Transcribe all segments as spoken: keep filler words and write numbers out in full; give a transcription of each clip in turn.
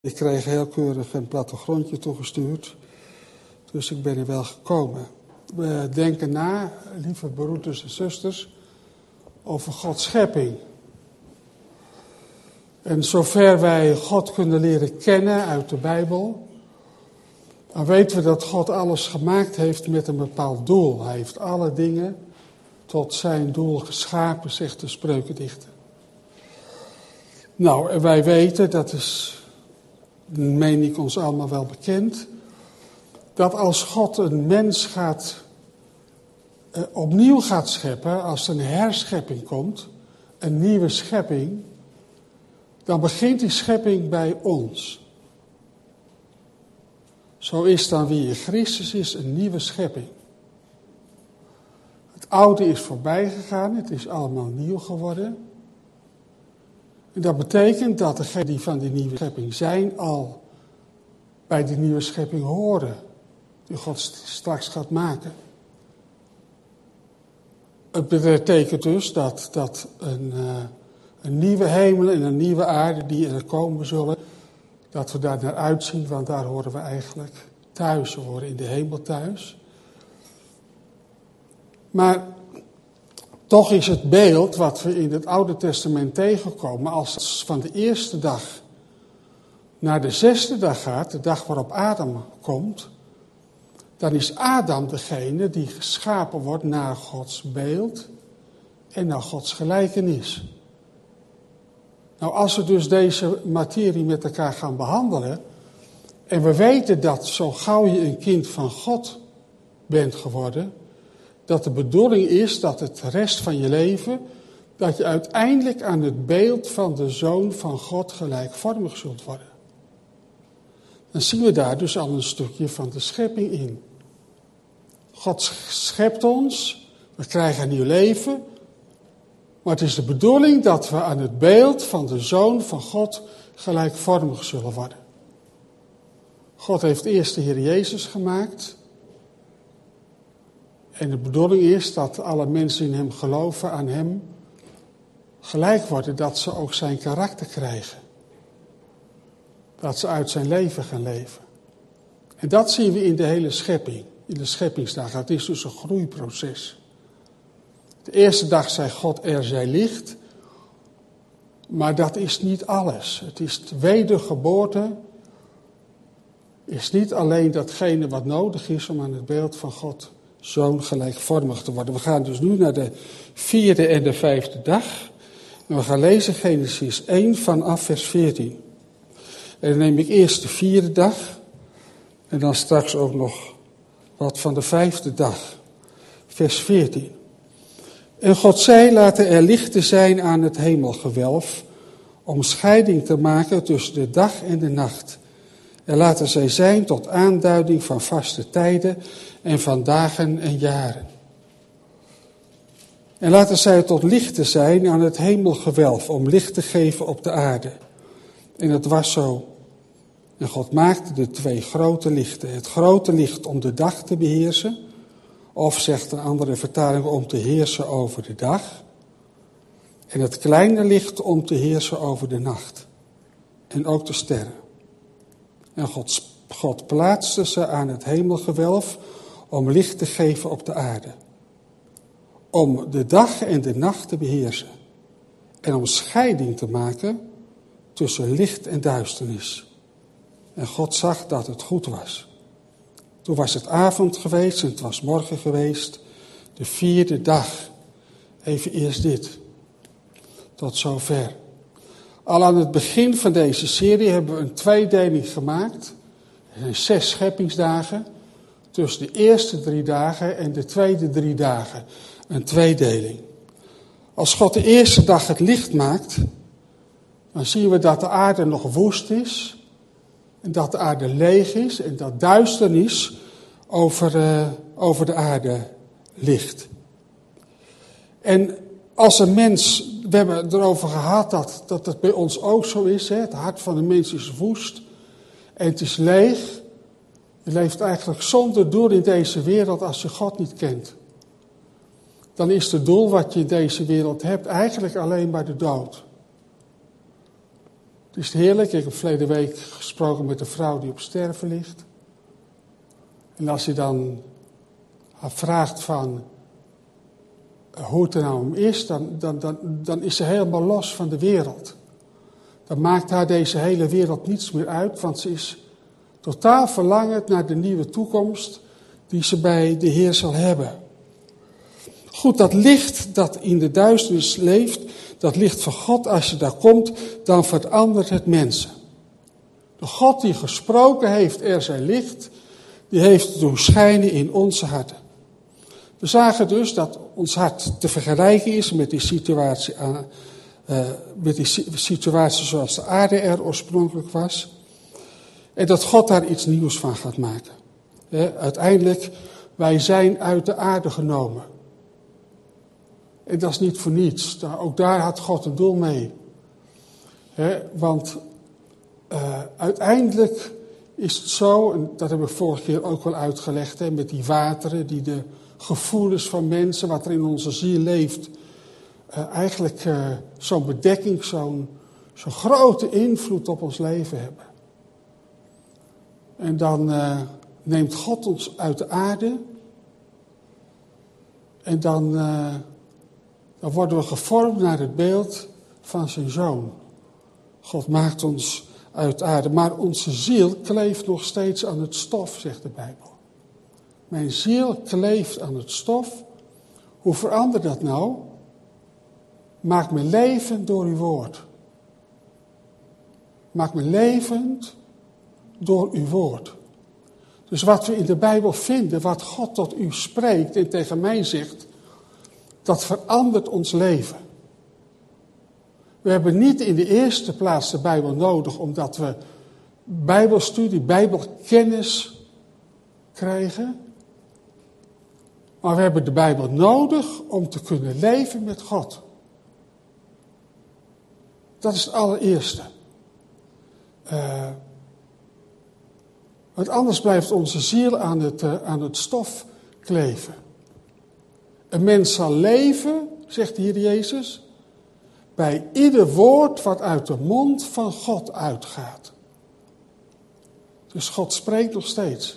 Ik kreeg heel keurig een plattegrondje toegestuurd, dus ik ben er wel gekomen. We denken na, lieve broeders en zusters, over Gods schepping. En zover wij God kunnen leren kennen uit de Bijbel, dan weten we dat God alles gemaakt heeft met een bepaald doel. Hij heeft alle dingen tot zijn doel geschapen, zegt de spreukendichter. Nou, en wij weten, dat is, meen ik, ons allemaal wel bekend, dat als God een mens gaat, eh, opnieuw gaat scheppen, als er een herschepping komt, een nieuwe schepping, dan begint die schepping bij ons. Zo is dan wie in Christus is een nieuwe schepping. Het oude is voorbij gegaan, het is allemaal nieuw geworden. En dat betekent dat degenen die van die nieuwe schepping zijn, al bij die nieuwe schepping horen, die God straks gaat maken. Het betekent dus dat, dat een, uh, een nieuwe hemel en een nieuwe aarde die er komen zullen, dat we daar naar uitzien, want daar horen we eigenlijk thuis. We horen in de hemel thuis. Maar toch is het beeld wat we in het Oude Testament tegenkomen, als het van de eerste dag naar de zesde dag gaat, de dag waarop Adam komt, dan is Adam degene die geschapen wordt naar Gods beeld en naar Gods gelijkenis. Nou, als we dus deze materie met elkaar gaan behandelen, en we weten dat zo gauw je een kind van God bent geworden, dat de bedoeling is dat het rest van je leven, dat je uiteindelijk aan het beeld van de Zoon van God gelijkvormig zult worden. Dan zien we daar dus al een stukje van de schepping in. God schept ons, we krijgen een nieuw leven, maar het is de bedoeling dat we aan het beeld van de Zoon van God gelijkvormig zullen worden. God heeft eerst de Heer Jezus gemaakt. En de bedoeling is dat alle mensen in hem geloven, aan hem gelijk worden, dat ze ook zijn karakter krijgen. Dat ze uit zijn leven gaan leven. En dat zien we in de hele schepping, in de scheppingsdag. Het is dus een groeiproces. De eerste dag zei God, er zij licht. Maar dat is niet alles. Het is de wedergeboorte. Is niet alleen datgene wat nodig is om aan het beeld van God Zoon gelijkvormig te worden. We gaan dus nu naar de vierde en de vijfde dag. En we gaan lezen Genesis één vanaf vers veertien. En dan neem ik eerst de vierde dag. En dan straks ook nog wat van de vijfde dag. Vers veertien. En God zei, laten er lichten zijn aan het hemelgewelf, om scheiding te maken tussen de dag en de nacht. En laten zij zijn tot aanduiding van vaste tijden en van dagen en jaren. En laten zij tot lichten zijn aan het hemelgewelf, om licht te geven op de aarde. En het was zo. En God maakte de twee grote lichten. Het grote licht om de dag te beheersen, of zegt een andere vertaling om te heersen over de dag. En het kleine licht om te heersen over de nacht. En ook de sterren. En God, God plaatste ze aan het hemelgewelf om licht te geven op de aarde. Om de dag en de nacht te beheersen. En om scheiding te maken tussen licht en duisternis. En God zag dat het goed was. Toen was het avond geweest en het was morgen geweest. De vierde dag. Even eerst dit. Tot zover. Al aan het begin van deze serie hebben we een tweedeling gemaakt. Er zijn zes scheppingsdagen. Tussen de eerste drie dagen en de tweede drie dagen. Een tweedeling. Als God de eerste dag het licht maakt, dan zien we dat de aarde nog woest is. En dat de aarde leeg is en dat duisternis over, uh, over de aarde ligt. En als een mens, we hebben erover gehad dat, dat het bij ons ook zo is. Hè? Het hart van de mens is woest en het is leeg. Je leeft eigenlijk zonder doel in deze wereld als je God niet kent. Dan is het doel wat je in deze wereld hebt eigenlijk alleen maar de dood. Het is heerlijk. Ik heb verleden week gesproken met een vrouw die op sterven ligt. En als je dan haar vraagt van hoe het er nou om is, dan, dan, dan, dan is ze helemaal los van de wereld. Dan maakt haar deze hele wereld niets meer uit, want ze is totaal verlangend naar de nieuwe toekomst die ze bij de Heer zal hebben. Goed, dat licht dat in de duisternis leeft, dat licht van God, als je daar komt, dan verandert het mensen. De God die gesproken heeft, er zij licht, die heeft het doen schijnen in onze harten. We zagen dus dat ons hart te vergelijken is met die situatie, aan, uh, met die situatie zoals de aarde er oorspronkelijk was. En dat God daar iets nieuws van gaat maken. He, uiteindelijk, wij zijn uit de aarde genomen. En dat is niet voor niets. Ook daar had God een doel mee. He, want uh, uiteindelijk is het zo, en dat heb ik vorige keer ook wel uitgelegd, he, met die wateren die de gevoelens van mensen, wat er in onze ziel leeft, uh, eigenlijk uh, zo'n bedekking, zo'n, zo'n grote invloed op ons leven hebben. En dan uh, neemt God ons uit de aarde en dan, uh, dan worden we gevormd naar het beeld van zijn Zoon. God maakt ons uit de aarde, maar onze ziel kleeft nog steeds aan het stof, zegt de Bijbel. Mijn ziel kleeft aan het stof. Hoe verandert dat nou? Maak me levend door uw woord. Maak me levend door uw woord. Dus wat we in de Bijbel vinden, wat God tot u spreekt en tegen mij zegt, dat verandert ons leven. We hebben niet in de eerste plaats de Bijbel nodig, omdat we Bijbelstudie, Bijbelkennis krijgen. Maar we hebben de Bijbel nodig om te kunnen leven met God. Dat is het allereerste. Uh, want anders blijft onze ziel aan het, uh, aan het stof kleven. Een mens zal leven, zegt de Heer Jezus, bij ieder woord wat uit de mond van God uitgaat. Dus God spreekt nog steeds.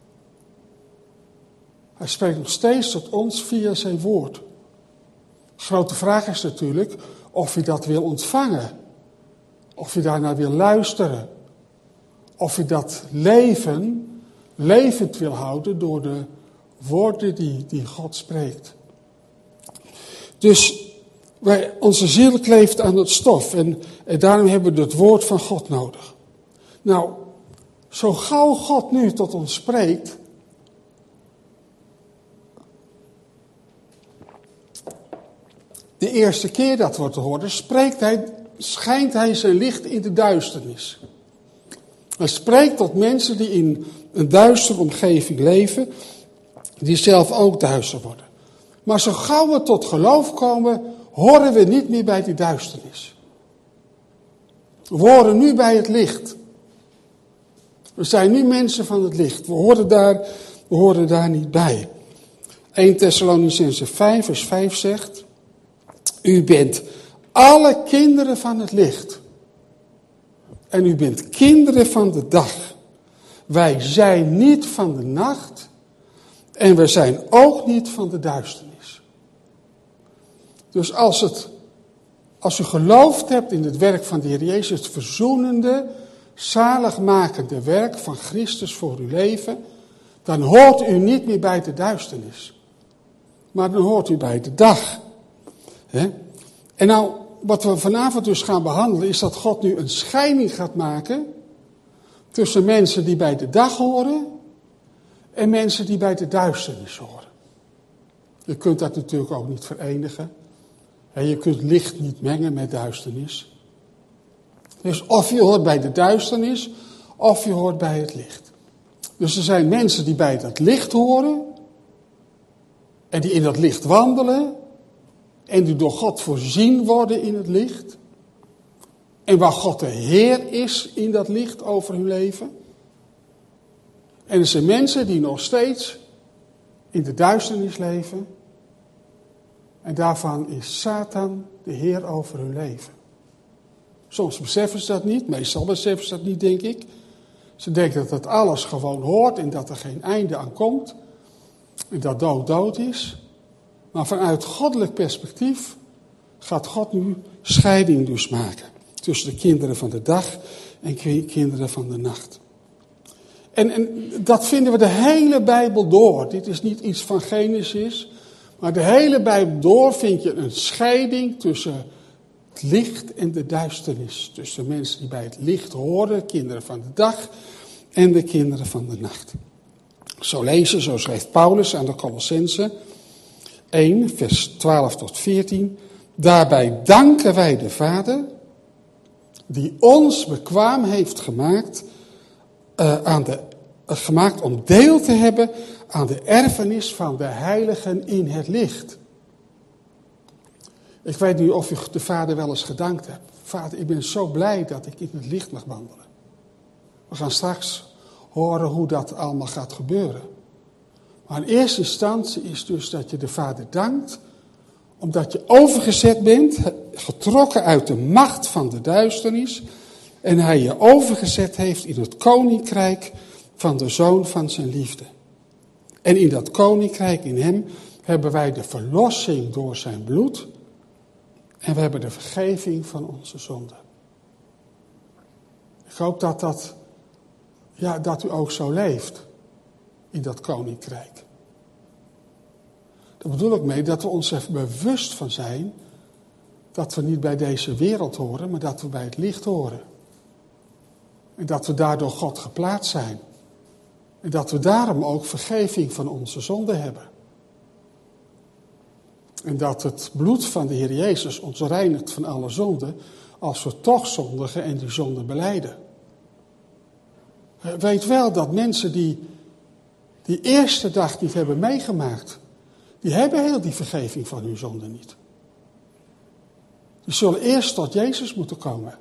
Hij spreekt nog steeds tot ons via zijn woord. De grote vraag is natuurlijk of je dat wil ontvangen. Of je daarnaar wil luisteren. Of je dat leven levend wil houden door de woorden die, die God spreekt. Dus wij, onze ziel kleeft aan het stof. En, en daarom hebben we het woord van God nodig. Nou, zo gauw God nu tot ons spreekt, de eerste keer dat we te horen, spreekt hij, schijnt hij zijn licht in de duisternis. Hij spreekt tot mensen die in een duistere omgeving leven, die zelf ook duister worden. Maar zo gauw we tot geloof komen, horen we niet meer bij die duisternis. We horen nu bij het licht. We zijn nu mensen van het licht. We horen daar, we horen daar niet bij. Eerste Thessalonicenzen vijf vers vijf zegt: u bent alle kinderen van het licht. En u bent kinderen van de dag. Wij zijn niet van de nacht. En we zijn ook niet van de duisternis. Dus als, het, als u geloofd hebt in het werk van de Heer Jezus, het verzoenende, zaligmakende werk van Christus voor uw leven, dan hoort u niet meer bij de duisternis. Maar dan hoort u bij de dag. He? En nou, wat we vanavond dus gaan behandelen, is dat God nu een scheiding gaat maken tussen mensen die bij de dag horen en mensen die bij de duisternis horen. Je kunt dat natuurlijk ook niet verenigen. Je kunt licht niet mengen met duisternis. Dus of je hoort bij de duisternis, of je hoort bij het licht. Dus er zijn mensen die bij dat licht horen en die in dat licht wandelen en die door God voorzien worden in het licht. En waar God de Heer is in dat licht over hun leven. En er zijn mensen die nog steeds in de duisternis leven. En daarvan is Satan de Heer over hun leven. Soms beseffen ze dat niet, meestal beseffen ze dat niet, denk ik. Ze denken dat dat alles gewoon hoort en dat er geen einde aan komt. En dat dood dood is. Maar vanuit goddelijk perspectief gaat God nu scheiding dus maken. Tussen de kinderen van de dag en kinderen van de nacht. En, en dat vinden we de hele Bijbel door. Dit is niet iets van Genesis. Maar de hele Bijbel door vind je een scheiding tussen het licht en de duisternis. Tussen de mensen die bij het licht horen, kinderen van de dag en de kinderen van de nacht. Zo lezen, zo schrijft Paulus aan de Colossenzen één, vers twaalf tot veertien. Daarbij danken wij de Vader, die ons bekwaam heeft gemaakt, uh, aan de, uh, gemaakt om deel te hebben aan de erfenis van de heiligen in het licht. Ik weet niet of u de Vader wel eens gedankt hebt. Vader, ik ben zo blij dat ik in het licht mag wandelen. We gaan straks horen hoe dat allemaal gaat gebeuren. Maar in eerste instantie is dus dat je de Vader dankt, omdat je overgezet bent, getrokken uit de macht van de duisternis, en hij je overgezet heeft in het koninkrijk van de Zoon van zijn liefde. En in dat koninkrijk, in hem, hebben wij de verlossing door zijn bloed en we hebben de vergeving van onze zonden. Ik hoop dat, dat, ja, dat u ook zo leeft in dat koninkrijk. Daar bedoel ik mee dat we ons even bewust van zijn dat we niet bij deze wereld horen, maar dat we bij het licht horen. En dat we daardoor God geplaatst zijn. En dat we daarom ook vergeving van onze zonden hebben. En dat het bloed van de Heer Jezus ons reinigt van alle zonden, als we toch zondigen en die zonden belijden. Weet wel dat mensen die die eerste dag niet hebben meegemaakt, die hebben heel die vergeving van hun zonden niet. Die zullen eerst tot Jezus moeten komen.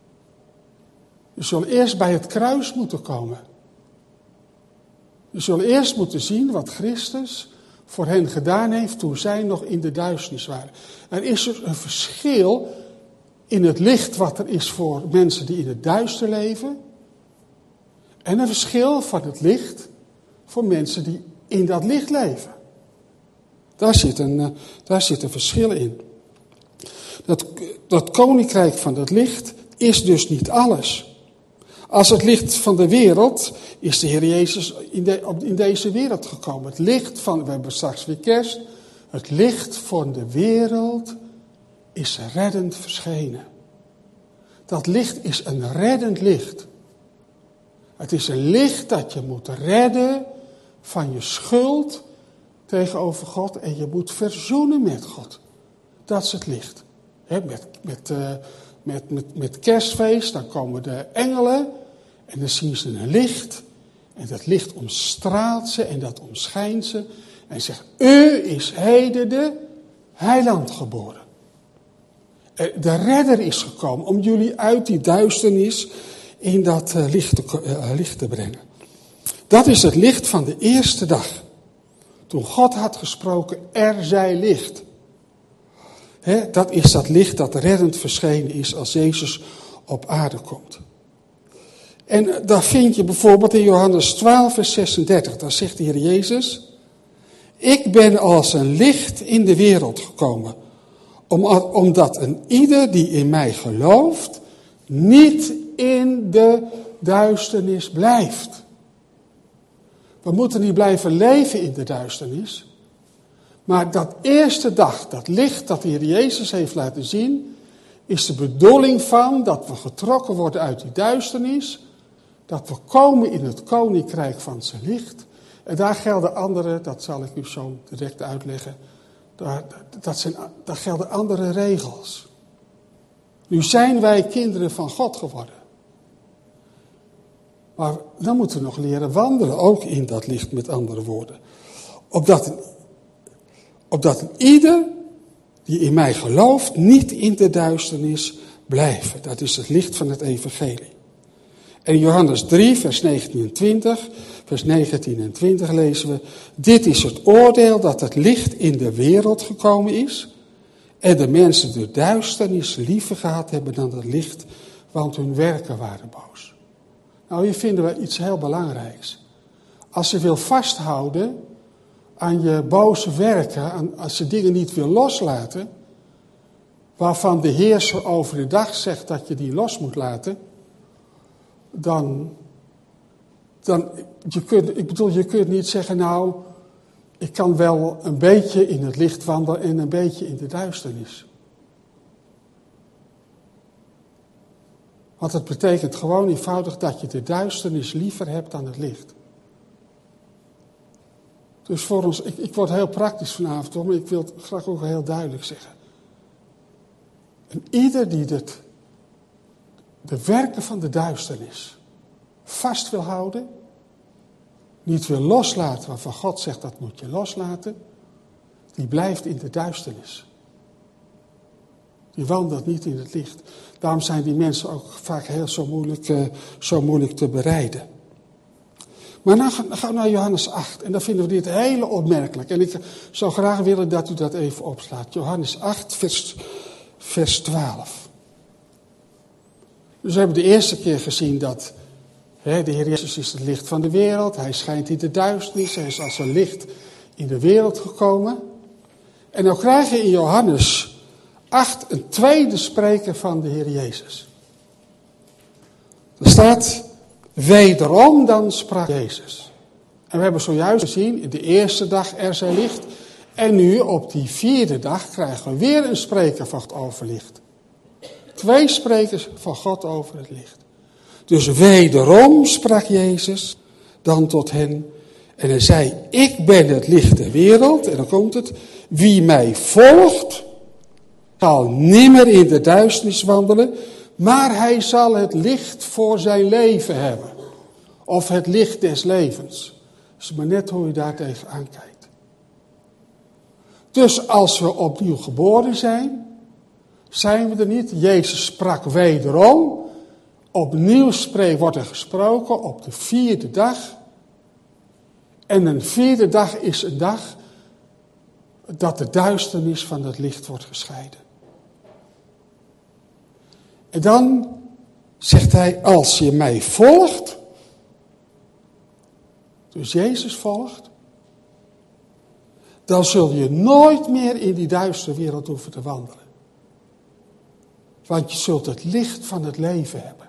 Die zullen eerst bij het kruis moeten komen. Die zullen eerst moeten zien wat Christus voor hen gedaan heeft toen zij nog in de duisternis waren. Er is dus een verschil in het licht wat er is voor mensen die in het duister leven. En een verschil van het licht voor mensen die in dat licht leven. Daar zit een, daar zit een verschil in. Dat, dat koninkrijk van het licht is dus niet alles. Als het licht van de wereld is de Heer Jezus in, de, in deze wereld gekomen. Het licht van, we hebben straks weer kerst. Het licht van de wereld is reddend verschenen. Dat licht is een reddend licht. Het is een licht dat je moet redden van je schuld tegenover God. En je moet verzoenen met God. Dat is het licht. He, met, met, uh, met, met, met kerstfeest, dan komen de engelen. En dan zien ze een licht. En dat licht omstraalt ze en dat omschijnt ze. En zegt, u is heden de heiland geboren. De redder is gekomen om jullie uit die duisternis in dat uh, licht, te, uh, licht te brengen. Dat is het licht van de eerste dag. Toen God had gesproken, er zij licht. He, dat is dat licht dat reddend verschenen is als Jezus op aarde komt. En daar vind je bijvoorbeeld in Johannes twaalf, vers zesendertig. Daar zegt de Heer Jezus, ik ben als een licht in de wereld gekomen. Omdat een ieder die in mij gelooft, niet in de duisternis blijft. We moeten niet blijven leven in de duisternis. Maar dat eerste dag, dat licht dat de Heer Jezus heeft laten zien, is de bedoeling van dat we getrokken worden uit die duisternis. Dat we komen in het koninkrijk van zijn licht. En daar gelden andere, dat zal ik u zo direct uitleggen. Daar, dat zijn, daar gelden andere regels. Nu zijn wij kinderen van God geworden. Maar dan moeten we nog leren wandelen, ook in dat licht, met andere woorden. Opdat, opdat ieder die in mij gelooft niet in de duisternis blijven. Dat is het licht van het evangelie. En in Johannes drie, vers negentien en twintig, vers negentien en twintig lezen we, dit is het oordeel dat het licht in de wereld gekomen is. En de mensen de duisternis liever gehad hebben dan het licht, want hun werken waren boos. Nou, hier vinden we iets heel belangrijks. Als je wil vasthouden aan je boze werken, aan, als je dingen niet wil loslaten, waarvan de heerser over de dag zegt dat je die los moet laten, dan, dan je kunt, ik bedoel, je kunt niet zeggen, nou, ik kan wel een beetje in het licht wandelen en een beetje in de duisternis. Want het betekent gewoon eenvoudig dat je de duisternis liever hebt dan het licht. Dus voor ons, ik, ik word heel praktisch vanavond, hoor, maar ik wil het graag ook heel duidelijk zeggen. En ieder die dit, de werken van de duisternis vast wil houden, niet wil loslaten waarvan God zegt dat moet je loslaten, die blijft in de duisternis. Die wandelt niet in het licht. Daarom zijn die mensen ook vaak heel zo moeilijk, uh, zo moeilijk te bereiden. Maar dan gaan we naar Johannes acht. En dan vinden we dit hele opmerkelijk. En ik zou graag willen dat u dat even opslaat. Johannes acht, vers, vers twaalf. Dus we hebben de eerste keer gezien dat hè, de Heer Jezus is het licht van de wereld. Hij schijnt in de duisternis. Hij is als een licht in de wereld gekomen. En dan krijg je in Johannes acht een tweede spreker van de Heer Jezus. Er staat, wederom dan sprak Jezus. En we hebben zojuist gezien, in de eerste dag er zij licht. En nu op die vierde dag krijgen we weer een spreker van God over licht. Twee sprekers van God over het licht. Dus wederom sprak Jezus dan tot hen. En hij zei, ik ben het licht der wereld. En dan komt het, wie mij volgt, zal nimmer in de duisternis wandelen, maar hij zal het licht voor zijn leven hebben. Of het licht des levens. Dus maar net hoe je daar tegenaan kijkt. Dus als we opnieuw geboren zijn, zijn we er niet. Jezus sprak wederom. Opnieuw spreekt, wordt er gesproken op de vierde dag. En een vierde dag is een dag dat de duisternis van het licht wordt gescheiden. En dan zegt hij, als je mij volgt, dus Jezus volgt, dan zul je nooit meer in die duistere wereld hoeven te wandelen. Want je zult het licht van het leven hebben.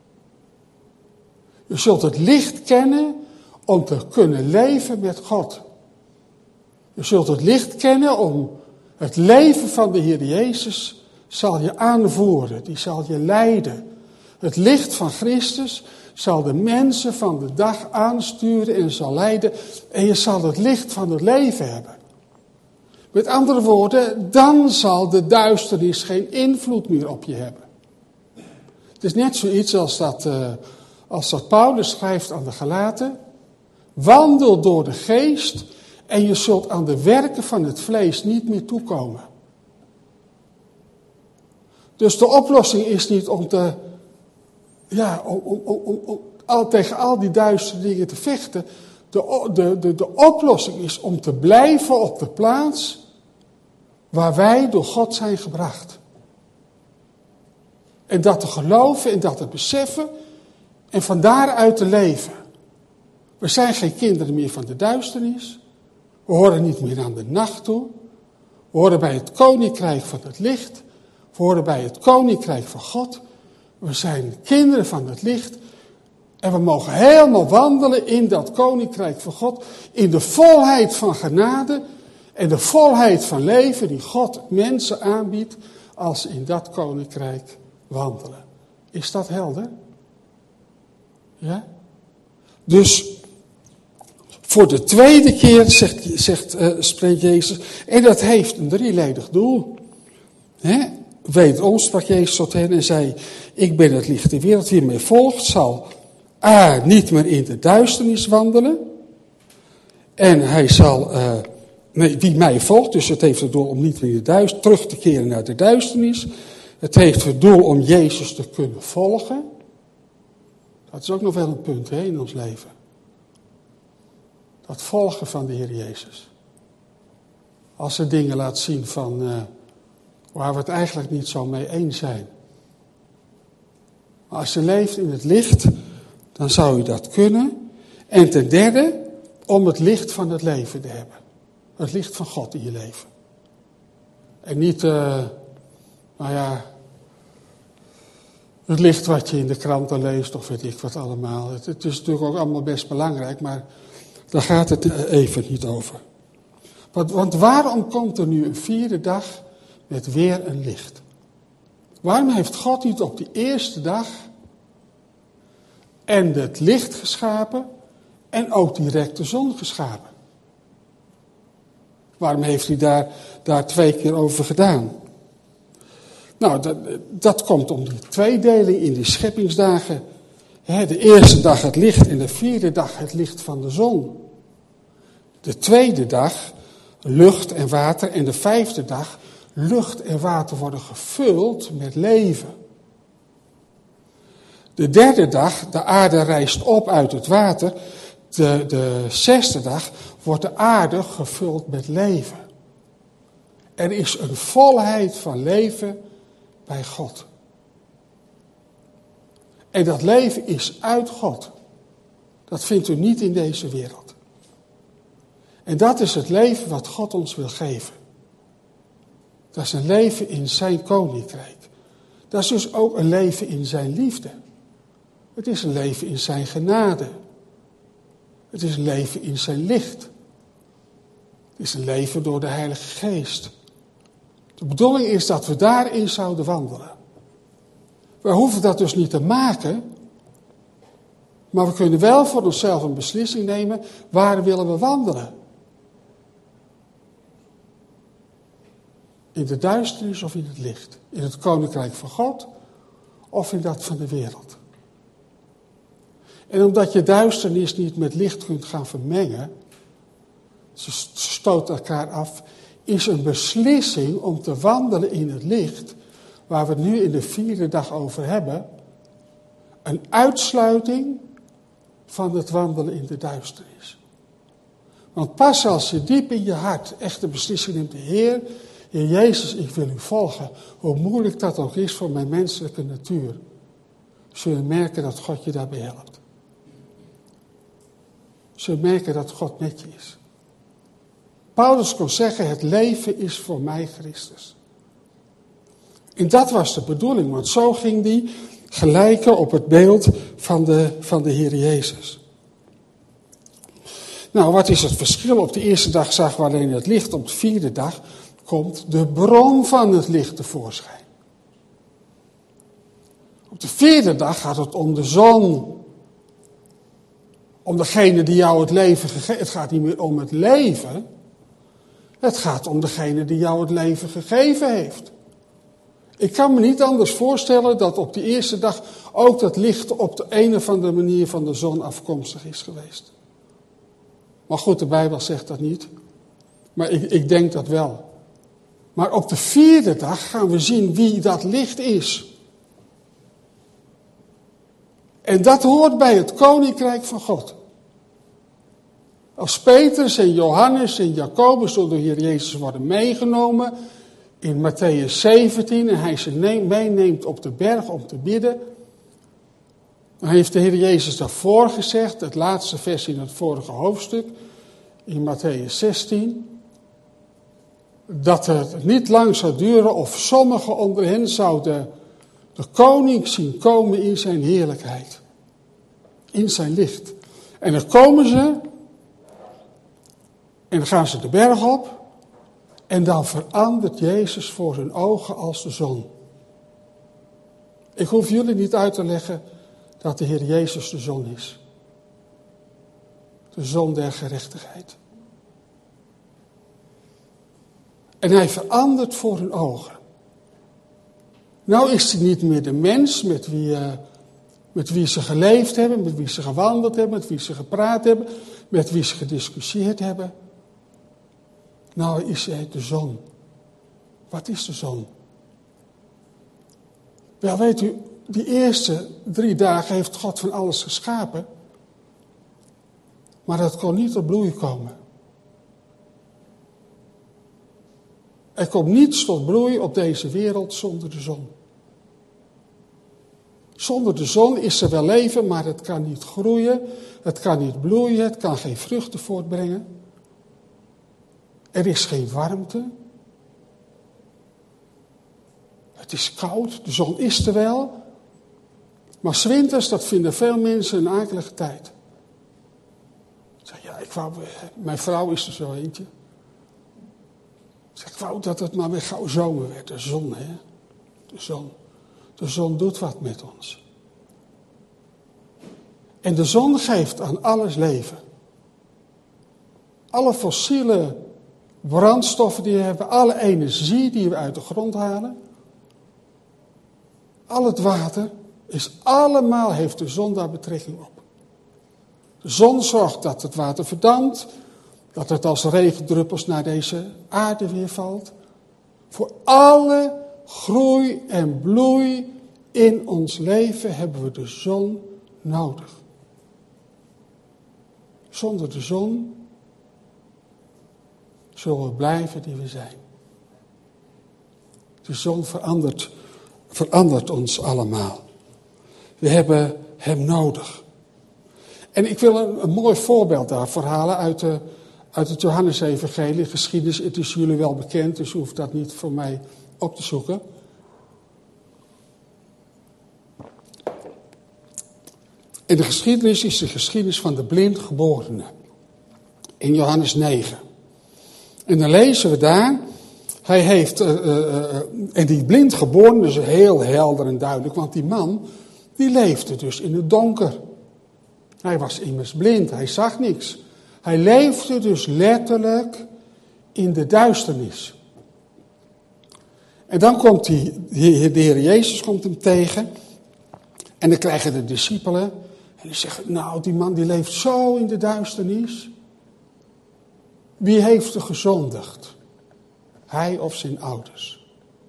Je zult het licht kennen om te kunnen leven met God. Je zult het licht kennen om het leven van de Heer Jezus zal je aanvoeren, die zal je leiden. Het licht van Christus zal de mensen van de dag aansturen en zal leiden. En je zal het licht van het leven hebben. Met andere woorden, dan zal de duisternis geen invloed meer op je hebben. Het is net zoiets als dat, uh, als dat Paulus schrijft aan de Galaten. Wandel door de geest en je zult aan de werken van het vlees niet meer toekomen. Dus de oplossing is niet om, te, ja, om, om, om, om, om al, tegen al die duistere dingen te vechten. De, de, de, de oplossing is om te blijven op de plaats waar wij door God zijn gebracht. En dat te geloven en dat te beseffen en van daaruit te leven. We zijn geen kinderen meer van de duisternis. We horen niet meer aan de nacht toe. We horen bij het koninkrijk van het licht. We horen bij het koninkrijk van God. We zijn kinderen van het licht. En we mogen helemaal wandelen in dat koninkrijk van God. In de volheid van genade. En de volheid van leven die God mensen aanbiedt. Als ze in dat koninkrijk wandelen. Is dat helder? Ja? Dus voor de tweede keer zegt, zegt, uh, spreekt Jezus. En dat heeft een drieledig doel. Hè? Wederom sprak Jezus tot hen en zei, ik ben het licht der wereld, wie mij volgt zal A, niet meer in de duisternis wandelen. En hij zal, uh, nee, wie mij volgt, dus het heeft het doel om niet meer in de duisternis, terug te keren naar de duisternis. Het heeft het doel om Jezus te kunnen volgen. Dat is ook nog wel een punt hè, in ons leven. Dat volgen van de Heer Jezus. Als ze dingen laat zien van, uh, waar we het eigenlijk niet zo mee eens zijn. Maar als je leeft in het licht, dan zou je dat kunnen. En ten derde, om het licht van het leven te hebben. Het licht van God in je leven. En niet, uh, nou ja, het licht wat je in de kranten leest of weet ik wat allemaal. Het, het is natuurlijk ook allemaal best belangrijk, maar daar gaat het even niet over. Want, want waarom komt er nu een vierde dag met weer een licht? Waarom heeft God niet op die eerste dag en het licht geschapen en ook direct de zon geschapen? Waarom heeft hij daar, daar twee keer over gedaan? Nou, dat, dat komt om die tweedeling in die scheppingsdagen. De eerste dag het licht en de vierde dag het licht van de zon. De tweede dag lucht en water en de vijfde dag lucht en water worden gevuld met leven. De derde dag, de aarde rijst op uit het water. De, de zesde dag wordt de aarde gevuld met leven. Er is een volheid van leven bij God. En dat leven is uit God. Dat vindt u niet in deze wereld. En dat is het leven wat God ons wil geven. Dat is een leven in zijn koninkrijk. Dat is dus ook een leven in zijn liefde. Het is een leven in zijn genade. Het is een leven in zijn licht. Het is een leven door de Heilige Geest. De bedoeling is dat we daarin zouden wandelen. We hoeven dat dus niet te maken, maar we kunnen wel voor onszelf een beslissing nemen, waar willen we wandelen? In de duisternis of in het licht? In het koninkrijk van God of in dat van de wereld? En omdat je duisternis niet met licht kunt gaan vermengen, ze stoten elkaar af, is een beslissing om te wandelen in het licht, waar we het nu in de vierde dag over hebben, een uitsluiting van het wandelen in de duisternis. Want pas als je diep in je hart echt de beslissing neemt, Heer, Heer Jezus, ik wil u volgen, hoe moeilijk dat ook is voor mijn menselijke natuur, zul je merken dat God je daarbij helpt. Zul je merken dat God met je is. Paulus kon zeggen, het leven is voor mij Christus. En dat was de bedoeling, want zo ging die gelijken op het beeld van de, van de Heer Jezus. Nou, wat is het verschil? Op de eerste dag zagen we alleen het licht, op de vierde dag komt de bron van het licht tevoorschijn. Op de vierde dag gaat het om de zon. Om degene die jou het leven gegeven. Het gaat niet meer om het leven. Het gaat om degene die jou het leven gegeven heeft. Ik kan me niet anders voorstellen dat op die eerste dag ook dat licht op de een of andere manier van de zon afkomstig is geweest. Maar goed, de Bijbel zegt dat niet. Maar ik, ik denk dat wel. Maar op de vierde dag gaan we zien wie dat licht is. En dat hoort bij het koninkrijk van God. Als Petrus en Johannes en Jacobus door de Heer Jezus worden meegenomen in Matthäus zeventien en hij ze meeneemt op de berg om te bidden, dan heeft de Heer Jezus daarvoor gezegd, het laatste vers in het vorige hoofdstuk, in Matthäus zestien, dat het niet lang zou duren of sommigen onder hen zouden de koning zien komen in zijn heerlijkheid. In zijn licht. En dan komen ze en dan gaan ze de berg op en dan verandert Jezus voor hun ogen als de zon. Ik hoef jullie niet uit te leggen dat de Heer Jezus de zon is. De zon der gerechtigheid. En hij verandert voor hun ogen. Nou is hij niet meer de mens met wie, uh, met wie ze geleefd hebben, met wie ze gewandeld hebben, met wie ze gepraat hebben, met wie ze gediscussieerd hebben. Nou is hij de zon. Wat is de zon? Wel weet u, die eerste drie dagen heeft God van alles geschapen. Maar dat kon niet tot bloei komen. Er komt niets tot bloei op deze wereld zonder de zon. Zonder de zon is er wel leven, maar het kan niet groeien, het kan niet bloeien, het kan geen vruchten voortbrengen. Er is geen warmte. Het is koud, de zon is er wel. Maar 's winters, dat vinden veel mensen een akelige tijd. Ik zeg, ja, ik wou, mijn vrouw is er zo eentje. Ik zeg, ik wou dat het maar weer gauw zomer werd. De zon, hè. De zon. De zon doet wat met ons. En de zon geeft aan alles leven. Alle fossiele brandstoffen die we hebben, alle energie die we uit de grond halen, al het water, is allemaal, heeft de zon daar betrekking op. De zon zorgt dat het water verdampt, dat het als regendruppels naar deze aarde weer valt. Voor alle groei en bloei in ons leven hebben we de zon nodig. Zonder de zon zullen we blijven die we zijn. De zon verandert, verandert ons allemaal. We hebben hem nodig. En ik wil een, een mooi voorbeeld daarvoor halen uit, de, uit het Johannesevangelie. Geschiedenis, het is jullie wel bekend, dus u hoeft dat niet voor mij op te zoeken. In de geschiedenis is de geschiedenis van de blindgeborene. In Johannes negen. En dan lezen we daar, hij heeft, uh, uh, uh, en die blindgeborene is heel helder en duidelijk, want die man, die leefde dus in het donker. Hij was immers blind, hij zag niks. Hij leefde dus letterlijk in de duisternis. En dan komt die, de Heer Jezus komt hem tegen. En dan krijgen de discipelen, en die zeggen, nou die man die leeft zo in de duisternis. Wie heeft er gezondigd? Hij of zijn ouders?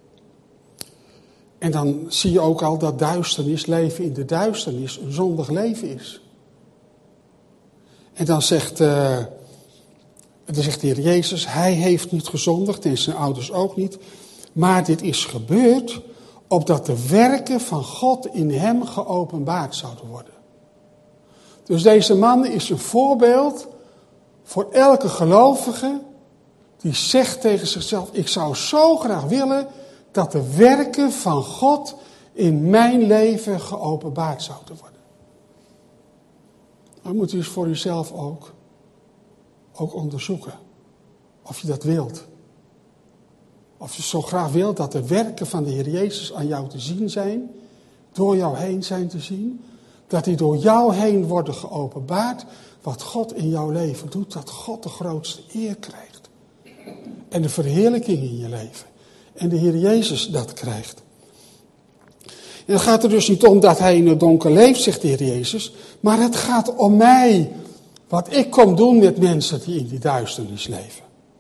En dan zie je ook al dat duisternis, leven in de duisternis, een zondig leven is. En dan zegt, uh, dan zegt de Heer Jezus, hij heeft niet gezondigd en zijn ouders ook niet. Maar dit is gebeurd opdat de werken van God in hem geopenbaard zouden worden. Dus deze man is een voorbeeld voor elke gelovige die zegt tegen zichzelf, ik zou zo graag willen dat de werken van God in mijn leven geopenbaard zouden worden. Dan moet u eens voor uzelf ook, ook onderzoeken of je dat wilt. Of je zo graag wilt dat de werken van de Heer Jezus aan jou te zien zijn, door jou heen zijn te zien, dat die door jou heen worden geopenbaard, wat God in jouw leven doet, dat God de grootste eer krijgt. En de verheerlijking in je leven. En de Heer Jezus dat krijgt. En het gaat er dus niet om dat hij in het donker leeft, zegt de Heer Jezus, maar het gaat om mij. Wat ik kom doen met mensen die in die duisternis leven.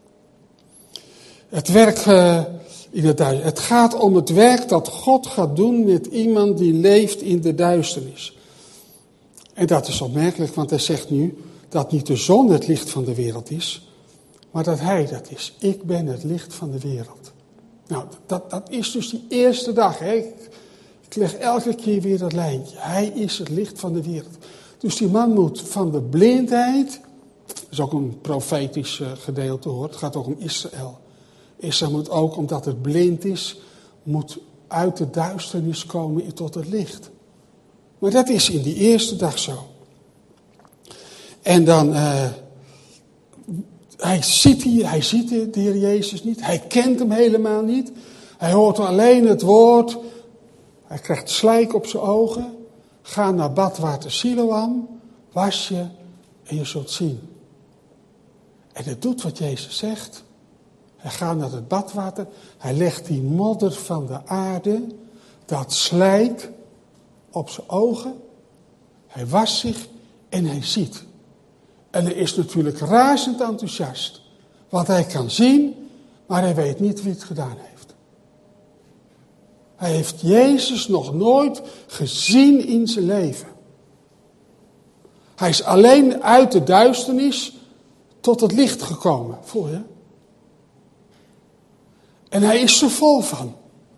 Het werk uh, in het duisternis. Het gaat om het werk dat God gaat doen met iemand die leeft in de duisternis. En dat is opmerkelijk, want hij zegt nu dat niet de zon het licht van de wereld is, maar dat hij dat is. Ik ben het licht van de wereld. Nou, dat, dat is dus die eerste dag. Hè? Ik, ik leg elke keer weer dat lijntje. Hij is het licht van de wereld. Dus die man moet van de blindheid, dat is ook een profetisch uh, gedeelte hoor, het gaat ook om Israël. Israël moet ook, omdat het blind is, moet uit de duisternis komen tot het licht. Maar dat is in die eerste dag zo. En dan, uh, hij ziet, hier, hij ziet de Heer Jezus niet, hij kent hem helemaal niet. Hij hoort alleen het woord, hij krijgt slijk op zijn ogen. Ga naar badwater Siloam, was je en je zult zien. En het doet wat Jezus zegt. Hij gaat naar het badwater, hij legt die modder van de aarde, dat slijk, op zijn ogen. Hij wast zich en hij ziet. En hij is natuurlijk razend enthousiast. Want hij kan zien, maar hij weet niet wie het gedaan heeft. Hij heeft Jezus nog nooit gezien in zijn leven. Hij is alleen uit de duisternis tot het licht gekomen. Voel je? En hij is er vol van.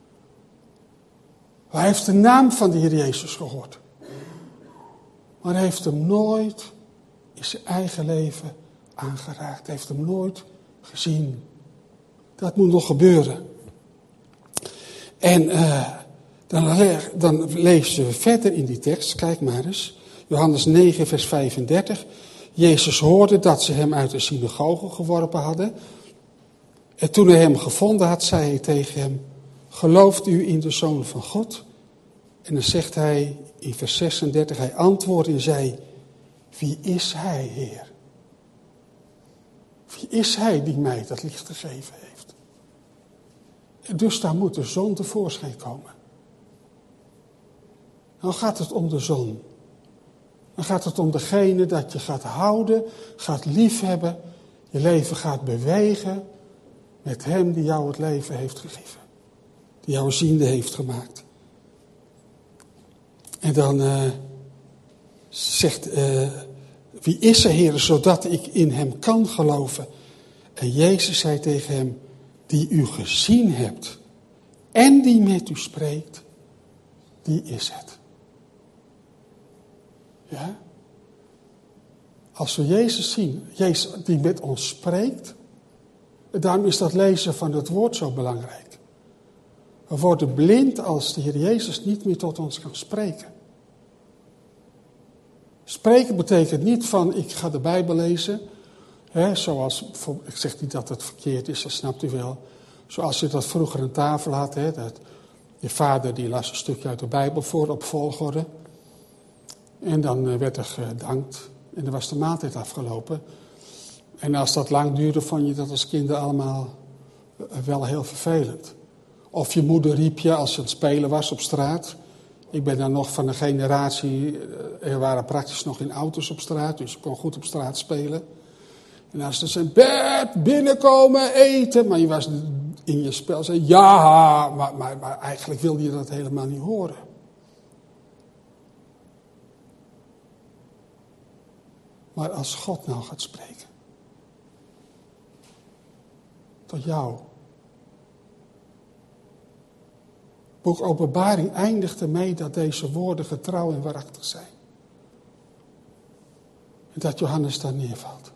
Hij heeft de naam van de Heer Jezus gehoord. Maar hij heeft hem nooit in zijn eigen leven aangeraakt. Hij heeft hem nooit gezien. Dat moet nog gebeuren. En uh, dan, le- dan lezen we verder in die tekst. Kijk maar eens. Johannes negen vers vijfendertig. Jezus hoorde dat ze hem uit de synagoge geworpen hadden. En toen hij hem gevonden had, zei hij tegen hem: gelooft u in de Zoon van God? En dan zegt hij in vers zesendertig, hij antwoordde en zei: wie is hij, Heer? Wie is hij die mij dat licht gegeven heeft? En dus daar moet de zon tevoorschijn komen. Dan gaat het om de zon. Dan gaat het om degene dat je gaat houden, gaat liefhebben, je leven gaat bewegen met hem die jou het leven heeft gegeven. Die jou ziende heeft gemaakt. En dan uh, zegt, uh, wie is er, Heer, zodat ik in hem kan geloven? En Jezus zei tegen hem: die u gezien hebt en die met u spreekt, die is het. Ja? Als we Jezus zien, Jezus die met ons spreekt, daarom is dat lezen van het woord zo belangrijk. We worden blind als de Heer Jezus niet meer tot ons kan spreken. Spreken betekent niet van ik ga de Bijbel lezen. Hè, zoals, ik zeg niet dat het verkeerd is, dat snapt u wel. Zoals je dat vroeger aan tafel had. Hè, dat je vader die las een stukje uit de Bijbel voor op volgorde. En dan werd er gedankt. En dan was de maaltijd afgelopen. En als dat lang duurde, vond je dat als kinderen allemaal wel heel vervelend. Of je moeder riep je als je aan het spelen was op straat. Ik ben dan nog van een generatie, er waren praktisch nog geen auto's op straat, dus ik kon goed op straat spelen. En als er zei: Bert, binnenkomen, eten. Maar je was in je spel, zei ja, maar, maar, maar eigenlijk wilde je dat helemaal niet horen. Maar als God nou gaat spreken, tot jou. Boek Openbaring eindigt ermee dat deze woorden getrouw en waarachtig zijn. En dat Johannes daar neervalt.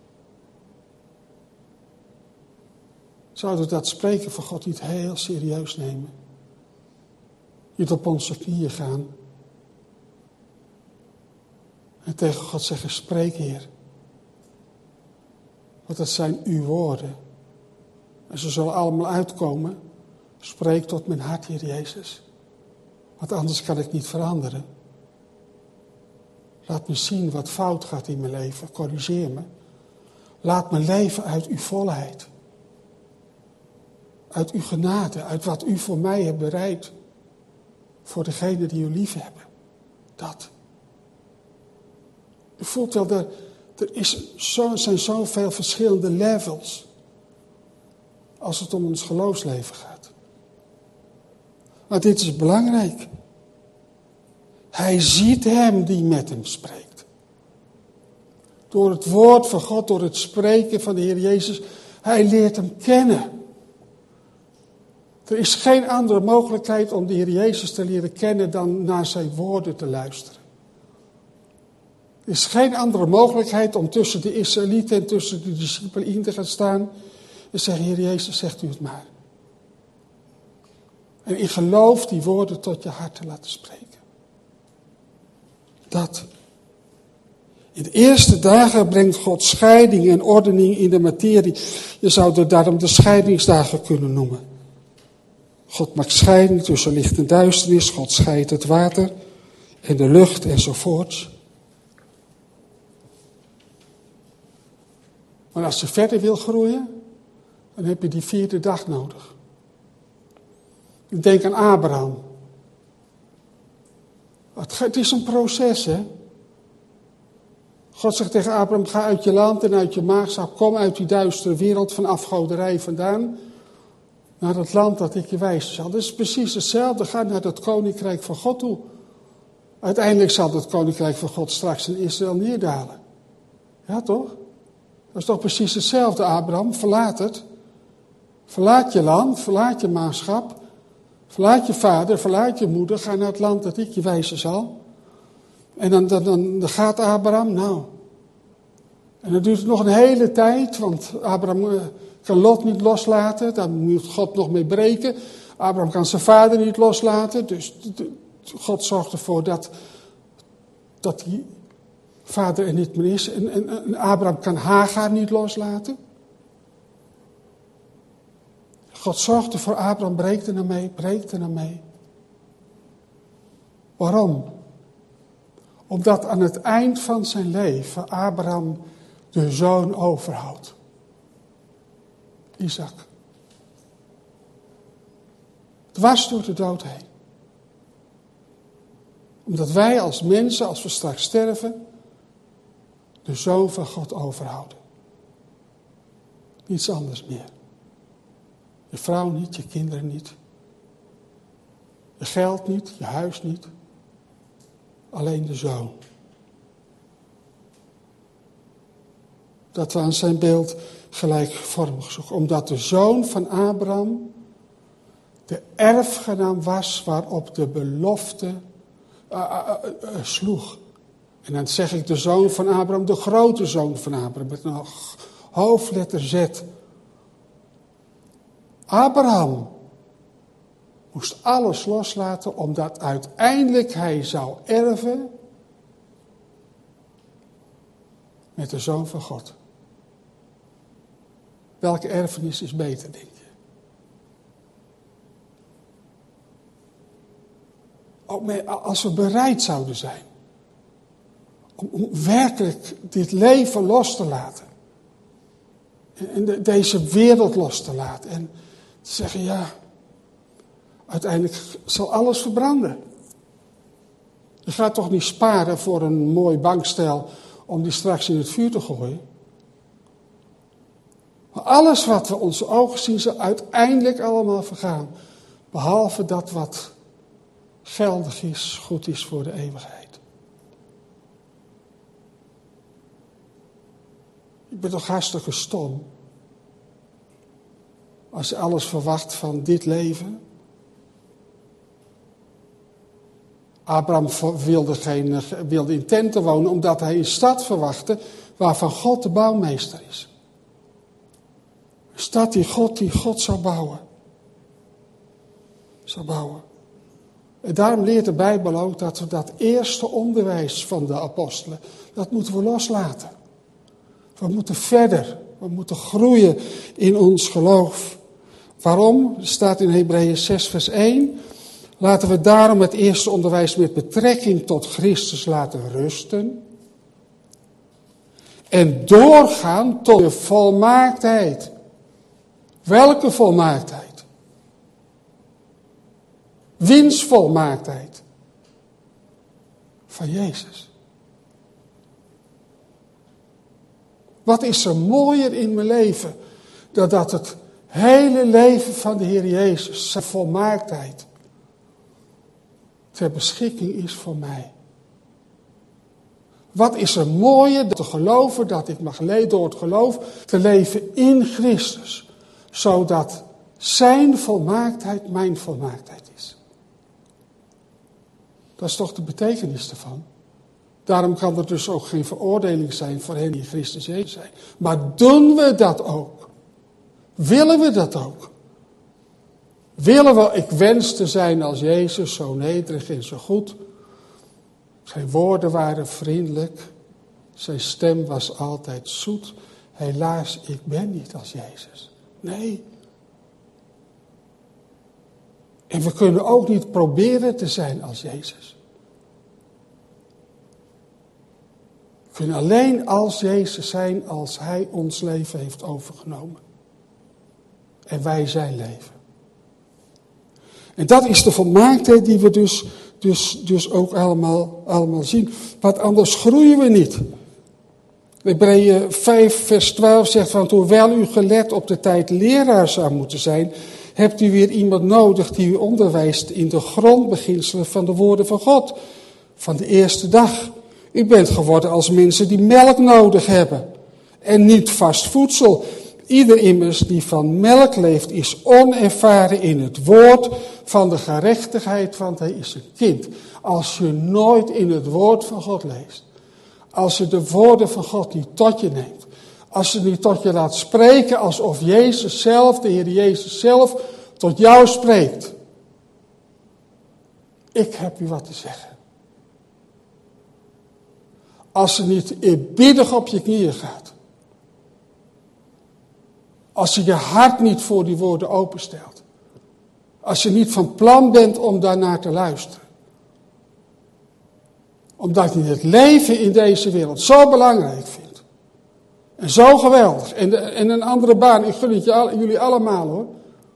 Zouden we dat spreken van God niet heel serieus nemen? Niet op onze knieën gaan. En tegen God zeggen: spreek, Heer. Want dat zijn uw woorden. En ze zullen allemaal uitkomen. Spreek tot mijn hart, Heer Jezus. Want anders kan ik niet veranderen. Laat me zien wat fout gaat in mijn leven. Corrigeer me. Laat me leven uit uw volheid. Uit uw genade. Uit wat u voor mij hebt bereid. Voor degenen die u lief hebben. Dat. U voelt wel, er, er is zo, zijn zoveel verschillende levels. Als het om ons geloofsleven gaat. Maar dit is belangrijk. Hij ziet hem die met hem spreekt. Door het woord van God, door het spreken van de Heer Jezus. Hij leert hem kennen. Er is geen andere mogelijkheid om de Heer Jezus te leren kennen dan naar zijn woorden te luisteren. Er is geen andere mogelijkheid om tussen de Israëlieten en tussen de discipelen in te gaan staan. En zeggen: Heer Jezus, zegt u het maar. En in geloof die woorden tot je hart te laten spreken. Dat. In de eerste dagen brengt God scheiding en ordening in de materie. Je zou het daarom de scheidingsdagen kunnen noemen. God maakt scheiding tussen licht en duisternis. God scheidt het water en de lucht enzovoorts. Maar als je verder wil groeien, dan heb je die vierde dag nodig. Denk aan Abraham. Het is een proces, hè. God zegt tegen Abraham: ga uit je land en uit je maagzak. Kom uit die duistere wereld van afgoderij vandaan. Naar het land dat ik je wijzen zal. Dat is precies hetzelfde. Ga naar het koninkrijk van God toe. Uiteindelijk zal het koninkrijk van God straks in Israël neerdalen. Ja, toch? Dat is toch precies hetzelfde, Abraham. Verlaat het. Verlaat je land, verlaat je maatschap, verlaat je vader, verlaat je moeder, ga naar het land dat ik je wijzen zal. En dan, dan, dan, dan gaat Abraham, nou. En dan duurt het nog een hele tijd, want Abraham uh, kan Lot niet loslaten, daar moet God nog mee breken. Abraham kan zijn vader niet loslaten, dus God zorgt ervoor dat, dat die vader er niet meer is. En, en, en Abraham kan Hagar niet loslaten. God zorgde voor Abraham, breekt er naar mee, breekt er naar mee. Waarom? Omdat aan het eind van zijn leven Abraham de zoon overhoudt. Isaac. Dwars door de dood heen. Omdat wij als mensen, als we straks sterven, de zoon van God overhouden. Niets anders meer. Je vrouw niet, je kinderen niet. Je geld niet, je huis niet. Alleen de zoon. Dat we aan zijn beeld gelijkvormig zoeken. Omdat de zoon van Abraham de erfgenaam was waarop de belofte uh, uh, uh, uh, sloeg. En dan zeg ik de zoon van Abraham, de grote zoon van Abraham, met een hoofdletter Z. Abraham moest alles loslaten, omdat uiteindelijk hij zou erven met de Zoon van God. Welke erfenis is beter, denk je? Ook als we bereid zouden zijn om, om werkelijk dit leven los te laten. En de, deze wereld los te laten. En te zeggen, ja, uiteindelijk zal alles verbranden. Je gaat toch niet sparen voor een mooi bankstel om die straks in het vuur te gooien. Maar alles wat we onze ogen zien zal uiteindelijk allemaal vergaan. Behalve dat wat geldig is, goed is voor de eeuwigheid. Ik ben toch hartstikke stom. Als je alles verwacht van dit leven. Abraham wilde, geen, wilde in tenten wonen omdat hij een stad verwachtte waarvan God de bouwmeester is. Een stad die God, die God zou bouwen. Zou bouwen. En daarom leert de Bijbel ook dat we dat eerste onderwijs van de apostelen, dat moeten we loslaten. We moeten verder, we moeten groeien in ons geloof. Waarom? Er staat in Hebreeën zes vers één. Laten we daarom het eerste onderwijs met betrekking tot Christus laten rusten. En doorgaan tot de volmaaktheid. Welke volmaaktheid? Wiens volmaaktheid? Van Jezus. Wat is er mooier in mijn leven dan dat het hele leven van de Heer Jezus, zijn volmaaktheid, ter beschikking is voor mij. Wat is er mooier te geloven dat ik mag leven door het geloof te leven in Christus, zodat zijn volmaaktheid mijn volmaaktheid is. Dat is toch de betekenis ervan. Daarom kan er dus ook geen veroordeling zijn voor hen die in Christus Jezus zijn. Maar doen we dat ook? Willen we dat ook? Willen we, ik wens te zijn als Jezus, zo nederig en zo goed. Zijn woorden waren vriendelijk. Zijn stem was altijd zoet. Helaas, ik ben niet als Jezus. Nee. En we kunnen ook niet proberen te zijn als Jezus. We kunnen alleen als Jezus zijn als Hij ons leven heeft overgenomen. En wij zijn leven. En dat is de volmaaktheid die we dus, dus, dus ook allemaal, allemaal zien. Want anders groeien we niet. Hebreeën vijf vers twaalf zegt van, hoewel u gelet op de tijd leraar zou moeten zijn, hebt u weer iemand nodig die u onderwijst in de grondbeginselen van de woorden van God. Van de eerste dag. U bent geworden als mensen die melk nodig hebben. En niet vast voedsel. Ieder immers die van melk leeft is onervaren in het woord van de gerechtigheid, want hij is een kind. Als je nooit in het woord van God leest, als je de woorden van God niet tot je neemt, als je niet tot je laat spreken alsof Jezus zelf, de Heer Jezus zelf, tot jou spreekt. Ik heb u wat te zeggen. Als je niet eerbiedig op je knieën gaat. Als je je hart niet voor die woorden openstelt. Als je niet van plan bent om daarnaar te luisteren. Omdat je het leven in deze wereld zo belangrijk vindt. En zo geweldig. En, de, en een andere baan. Ik gun het je, jullie allemaal hoor.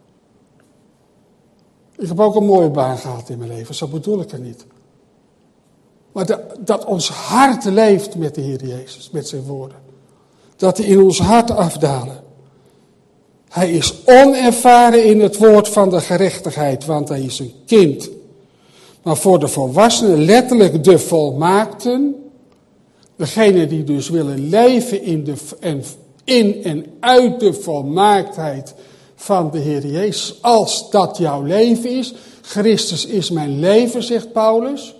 Ik heb ook een mooie baan gehad in mijn leven. Zo bedoel ik het niet. Maar de, dat ons hart leeft met de Heer Jezus. Met zijn woorden. Dat die in ons hart afdalen. Hij is onervaren in het woord van de gerechtigheid. Want hij is een kind. Maar voor de volwassenen, letterlijk de volmaakten. Degenen die dus willen leven in, de, en, in en uit de volmaaktheid van de Heer Jezus. Als dat jouw leven is. Christus is mijn leven, zegt Paulus.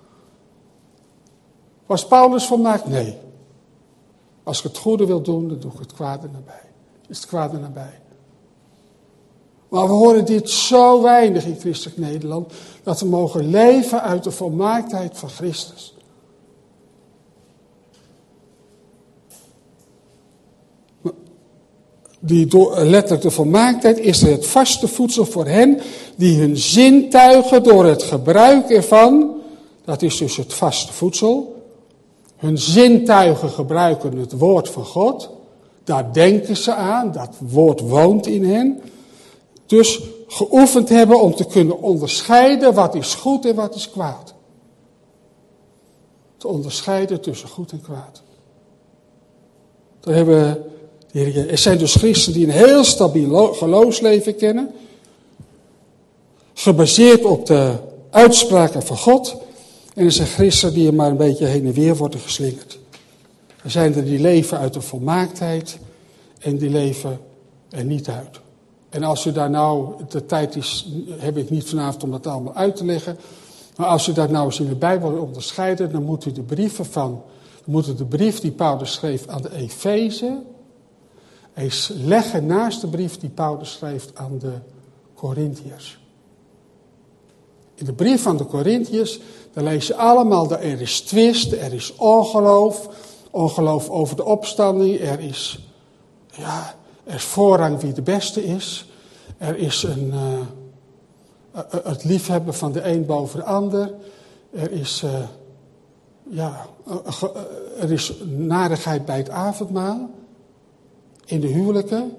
Was Paulus volmaakt? Nee. Als ik het goede wil doen, dan doe ik het kwade nabij. Is het kwade nabij. Maar we horen dit zo weinig in christelijk Nederland, dat we mogen leven uit de volmaaktheid van Christus. Die door, letterlijk de volmaaktheid is het vaste voedsel voor hen die hun zintuigen door het gebruik ervan, dat is dus het vaste voedsel, hun zintuigen gebruiken het woord van God, daar denken ze aan, dat woord woont in hen, dus geoefend hebben om te kunnen onderscheiden wat is goed en wat is kwaad. Te onderscheiden tussen goed en kwaad. Dan hebben we, er zijn dus christenen die een heel stabiel geloofsleven kennen, gebaseerd op de uitspraken van God. En er zijn christenen die er maar een beetje heen en weer worden geslingerd. Er zijn er die leven uit de volmaaktheid en die leven er niet uit. En als u daar nou, de tijd is, heb ik niet vanavond om dat allemaal uit te leggen. Maar als u dat nou eens in de Bijbel onderscheidt, dan moet u de brieven van, dan moet u de brief die Paulus schreef aan de Efeze, eens leggen naast de brief die Paulus schreef aan de Korintiërs. In de brief van de Korintiërs, dan lees je allemaal dat er is twist, er is ongeloof, ongeloof over de opstanding, er is, ja, er is voorrang wie de beste is, er is een, uh, het liefhebben van de een boven de ander, er is, uh, ja, uh, er is narigheid bij het avondmaal, in de huwelijken.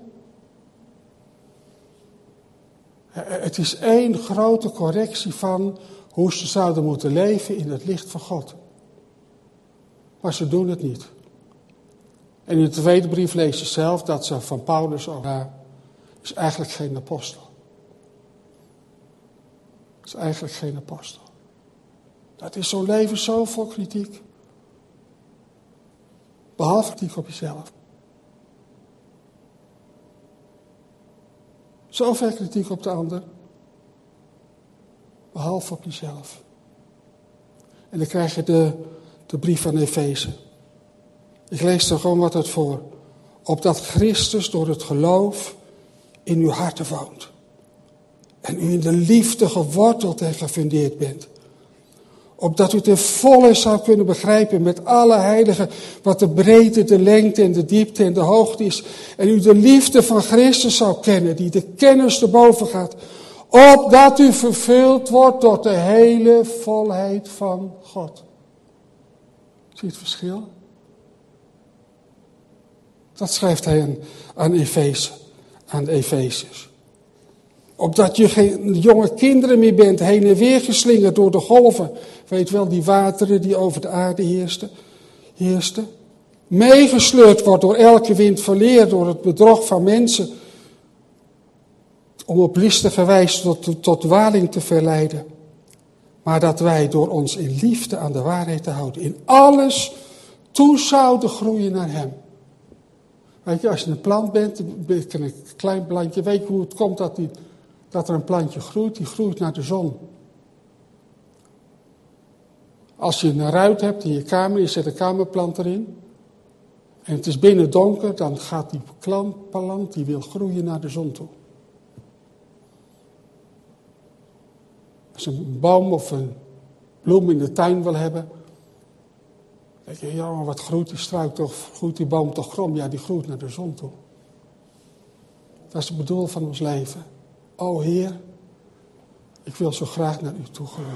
Het is één grote correctie van hoe ze zouden moeten leven in het licht van God. Maar ze doen het niet. En in de tweede brief lees je zelf dat ze van Paulus ook, ja, is eigenlijk geen apostel. Is eigenlijk geen apostel. Dat is zo'n leven zo vol kritiek. Behalve kritiek op jezelf. Zoveel kritiek op de ander. Behalve op jezelf. En dan krijg je de, de brief van Efeze. Ik lees er gewoon wat uit voor. Opdat Christus door het geloof in uw harten woont. En u in de liefde geworteld en gefundeerd bent. Opdat u ten volle zou kunnen begrijpen met alle heiligen wat de breedte, de lengte en de diepte en de hoogte is. En u de liefde van Christus zou kennen, die de kennis erboven gaat. Opdat u vervuld wordt tot de hele volheid van God. Zie je het verschil? Dat schrijft hij aan, aan Efeze, aan de Efeziërs. Opdat je geen jonge kinderen meer bent, heen en weer geslingerd door de golven. Weet wel, die wateren die over de aarde heersten. heersten. Meegesleurd wordt door elke wind van leer, door het bedrog van mensen. Om op listige wijze tot, tot dwaling te verleiden. Maar dat wij door ons in liefde aan de waarheid te houden, in alles toe zouden groeien naar hem. Weet je, als je een plant bent, een klein plantje, weet je hoe het komt dat, die, dat er een plantje groeit? Die groeit naar de zon. Als je een ruit hebt in je kamer, je zet een kamerplant erin, en het is binnen donker, dan gaat die plant, die wil groeien naar de zon toe. Als je een boom of een bloem in de tuin wil hebben, denk je, ja, maar wat groeit die struik toch, groeit die boom toch krom? Ja, die groeit naar de zon toe. Dat is het bedoel van ons leven. O Heer, ik wil zo graag naar u toe groeien.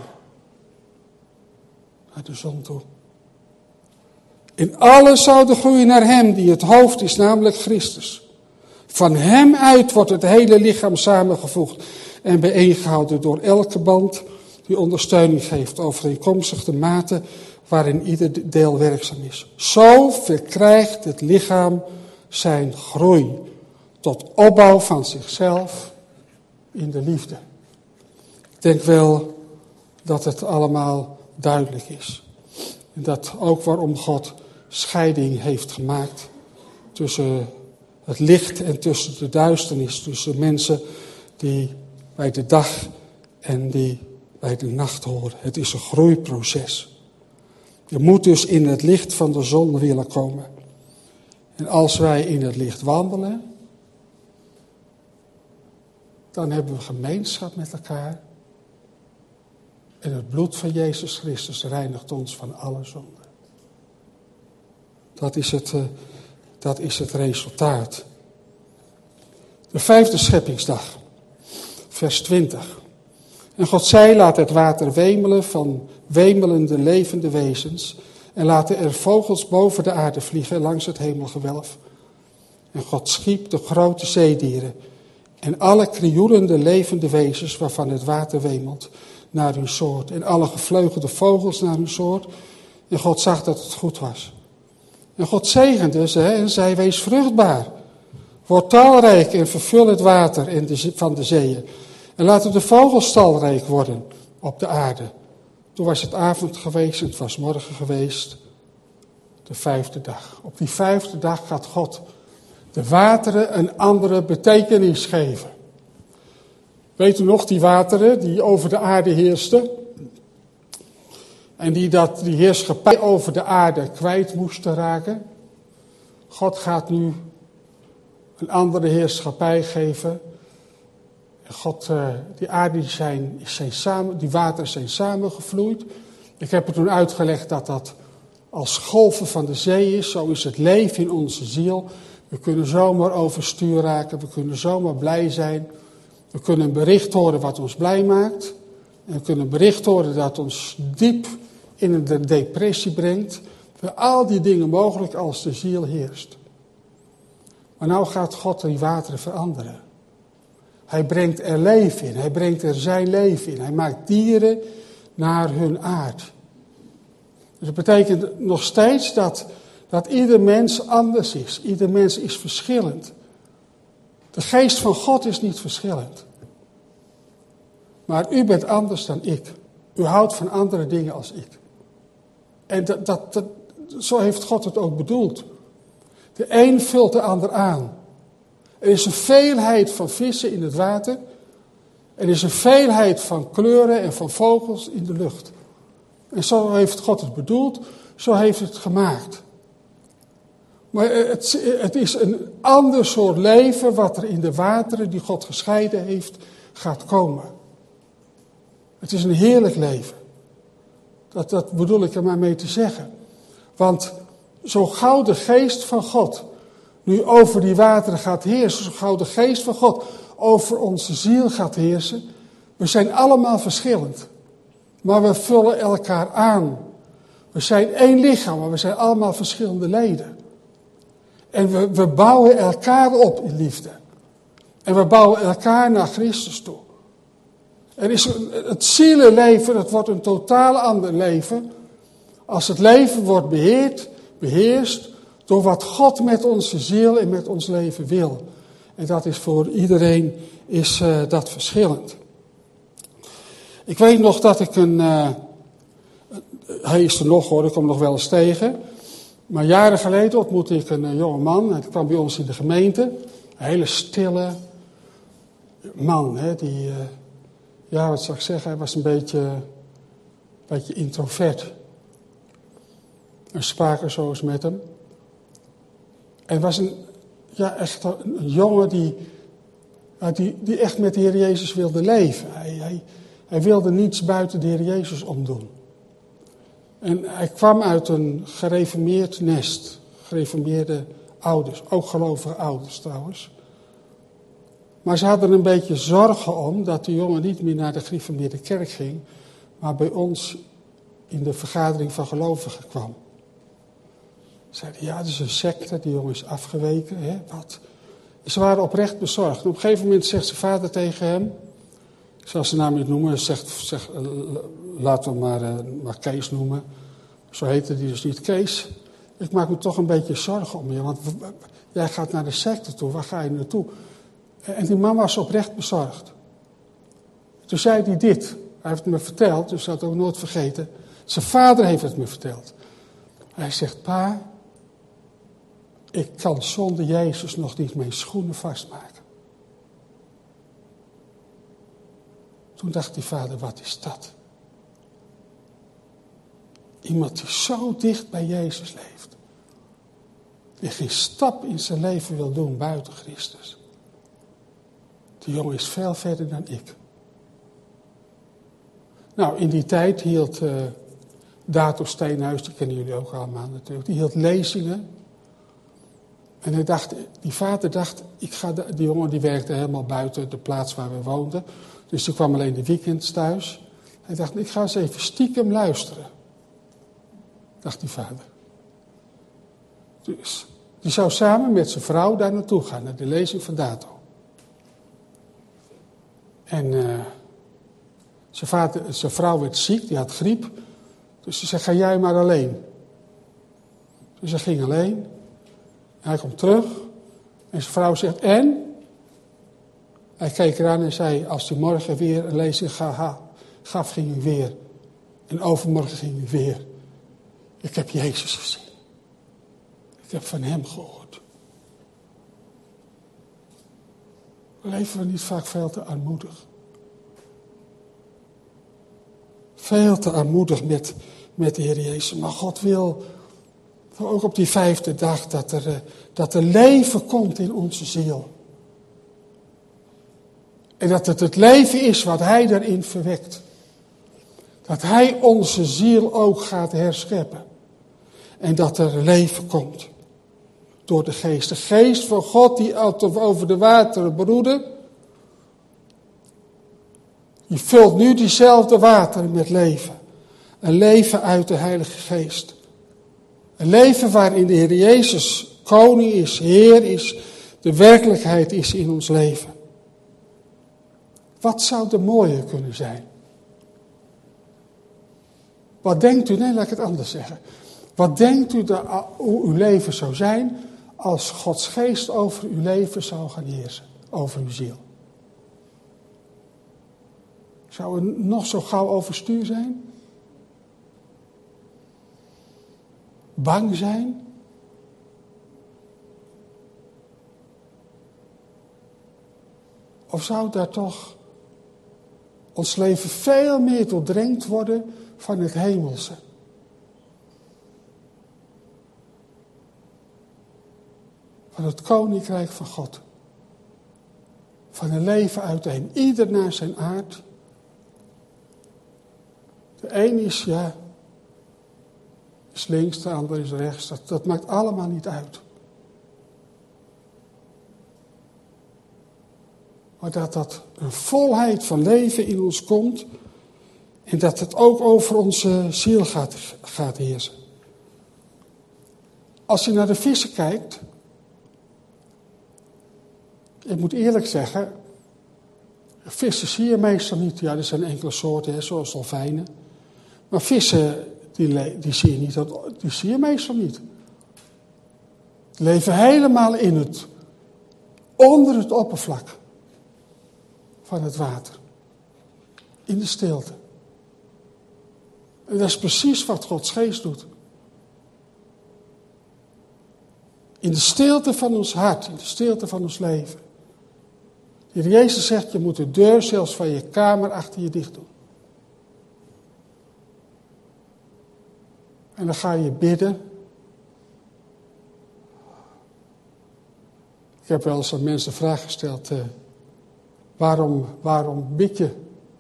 Naar de zon toe. In alles zouden groeien naar hem die het hoofd is, namelijk Christus. Van hem uit wordt het hele lichaam samengevoegd en bijeengehouden door elke band die ondersteuning geeft, overeenkomstig de mate waarin ieder deel werkzaam is. Zo verkrijgt het lichaam zijn groei tot opbouw van zichzelf in de liefde. Ik denk wel dat het allemaal duidelijk is. En dat ook waarom God scheiding heeft gemaakt tussen het licht en tussen de duisternis. Tussen mensen die bij de dag en die bij de nacht horen. Het is een groeiproces. Je moet dus in het licht van de zon willen komen. En als wij in het licht wandelen, dan hebben we gemeenschap met elkaar. En het bloed van Jezus Christus reinigt ons van alle zonde. Dat is het, uh, dat is het resultaat. De vijfde scheppingsdag, vers twintig. En God zei, laat het water wemelen van wemelende levende wezens. En laten er vogels boven de aarde vliegen langs het hemelgewelf. En God schiep de grote zeedieren. En alle krioelende levende wezens waarvan het water wemelt naar hun soort. En alle gevleugelde vogels naar hun soort. En God zag dat het goed was. En God zegende ze en zei, wees vruchtbaar. Word talrijk en vervul het water in de, van de zeeën. En laten de vogels talrijk worden op de aarde. Toen was het avond geweest en het was morgen geweest. De vijfde dag. Op die vijfde dag gaat God de wateren een andere betekenis geven. Weet u nog, die wateren die over de aarde heersten? En die dat, die heerschappij over de aarde kwijt moesten raken? God gaat nu een andere heerschappij geven. God, uh, die aarde die zijn, zijn samen, die wateren zijn samengevloeid. Ik heb er toen uitgelegd dat dat als golven van de zee is. Zo is het leven in onze ziel. We kunnen zomaar overstuur raken. We kunnen zomaar blij zijn. We kunnen een bericht horen wat ons blij maakt. En we kunnen een bericht horen dat ons diep in een depressie brengt. Voor al die dingen mogelijk als de ziel heerst. Maar nou gaat God die wateren veranderen. Hij brengt er leven in. Hij brengt er zijn leven in. Hij maakt dieren naar hun aard. Dus dat betekent nog steeds dat, dat ieder mens anders is. Ieder mens is verschillend. De geest van God is niet verschillend. Maar u bent anders dan ik. U houdt van andere dingen als ik. En dat, dat, dat, zo heeft God het ook bedoeld. De een vult de ander aan. Er is een veelheid van vissen in het water. Er is een veelheid van kleuren en van vogels in de lucht. En zo heeft God het bedoeld. Zo heeft het gemaakt. Maar het, het is een ander soort leven wat er in de wateren die God gescheiden heeft gaat komen. Het is een heerlijk leven. Dat, dat bedoel ik er maar mee te zeggen. Want zo gauw de geest van God nu over die wateren gaat heersen, zo gauw de geest van God over onze ziel gaat heersen, we zijn allemaal verschillend. Maar we vullen elkaar aan. We zijn één lichaam, maar we zijn allemaal verschillende leden. En we, we bouwen elkaar op in liefde. En we bouwen elkaar naar Christus toe. Er is een, het zielenleven, dat wordt een totaal ander leven. Als het leven wordt beheerd, beheerst door wat God met onze ziel en met ons leven wil. En dat is voor iedereen is, uh, dat verschillend. Ik weet nog dat ik een... Uh, hij is er nog hoor, ik kom nog wel eens tegen. Maar jaren geleden ontmoette ik een jonge man. Hij kwam bij ons in de gemeente. Een hele stille man. Hè, die, uh, ja, wat zou ik zeggen, hij was een beetje, een beetje introvert. We spraken zo eens met hem. En was een, ja, echt een, een jongen die, ja, die, die echt met de Heer Jezus wilde leven. Hij, hij, hij wilde niets buiten de Heer Jezus omdoen. En hij kwam uit een gereformeerd nest. Gereformeerde ouders, ook gelovige ouders trouwens. Maar ze hadden een beetje zorgen om dat de jongen niet meer naar de gereformeerde kerk ging, maar bij ons in de vergadering van gelovigen kwam. Ze zeiden, ja, dat is een secte, die jongen is afgeweken, hè, wat? Ze waren oprecht bezorgd. En op een gegeven moment zegt zijn vader tegen hem, ik zal zijn naam niet noemen, zegt, zegt, laten we maar, uh, maar Kees noemen. Zo heette die dus niet, Kees. Ik maak me toch een beetje zorgen om je, want jij gaat naar de secte toe, waar ga je naartoe? En die man was oprecht bezorgd. Toen zei hij dit, hij heeft het me verteld, dus dat had ik ook nooit vergeten. Zijn vader heeft het me verteld. Hij zegt, pa, ik kan zonder Jezus nog niet mijn schoenen vastmaken. Toen dacht die vader, wat is dat? Iemand die zo dicht bij Jezus leeft. Die geen stap in zijn leven wil doen buiten Christus. Die jongen is veel verder dan ik. Nou, in die tijd hield uh, Dato Steenhuis, die kennen jullie ook allemaal natuurlijk, die hield lezingen. En hij dacht, die vader dacht, ik ga de, die jongen die werkte helemaal buiten de plaats waar we woonden. Dus die kwam alleen de weekends thuis. Hij dacht, ik ga eens even stiekem luisteren. Dacht die vader. Dus die zou samen met zijn vrouw daar naartoe gaan, naar de lezing van Dato. En uh, zijn, vader, zijn vrouw werd ziek, die had griep. Dus ze zei, ga jij maar alleen. Dus hij ging alleen. Hij komt terug. En zijn vrouw zegt, en? Hij keek eraan en zei, als hij morgen weer een lezing gaf, ging hij weer. En overmorgen ging hij weer. Ik heb Jezus gezien. Ik heb van hem gehoord. Leven we niet vaak veel te armoedig? Veel te armoedig met, met de Heer Jezus. Maar God wil ook op die vijfde dag dat er, dat er leven komt in onze ziel. En dat het het leven is wat Hij daarin verwekt. Dat Hij onze ziel ook gaat herscheppen. En dat er leven komt. Door de geest. De geest van God die over de wateren broedde. Die vult nu diezelfde wateren met leven. Een leven uit de Heilige Geest. Een leven waarin de Heer Jezus koning is, Heer is, de werkelijkheid is in ons leven. Wat zou er mooier kunnen zijn? Wat denkt u, nee laat ik het anders zeggen. Wat denkt u dat, hoe uw leven zou zijn als Gods geest over uw leven zou gaan heersen, over uw ziel? Zou er nog zo gauw overstuur zijn? Bang zijn? Of zou daar toch ons leven veel meer doordrenkt worden van het hemelse? Van het koninkrijk van God. Van een leven uiteen. Ieder naar zijn aard. De een is, ja, is links, de ander is rechts. Dat, dat maakt allemaal niet uit. Maar dat dat een volheid van leven in ons komt. En dat het ook over onze ziel gaat, gaat heersen. Als je naar de vissen kijkt. Ik moet eerlijk zeggen. Vissen zie je meestal niet. Ja, er zijn enkele soorten, hè, zoals dolfijnen. Maar vissen, die, die, zie je niet, die zie je meestal niet. Die leven helemaal in het, onder het oppervlak van het water. In de stilte. En dat is precies wat Gods geest doet. In de stilte van ons hart, in de stilte van ons leven. De Heer Jezus zegt, je moet de deur zelfs van je kamer achter je dicht doen. En dan ga je bidden. Ik heb wel eens aan mensen de vraag gesteld, uh, waarom, waarom bid je?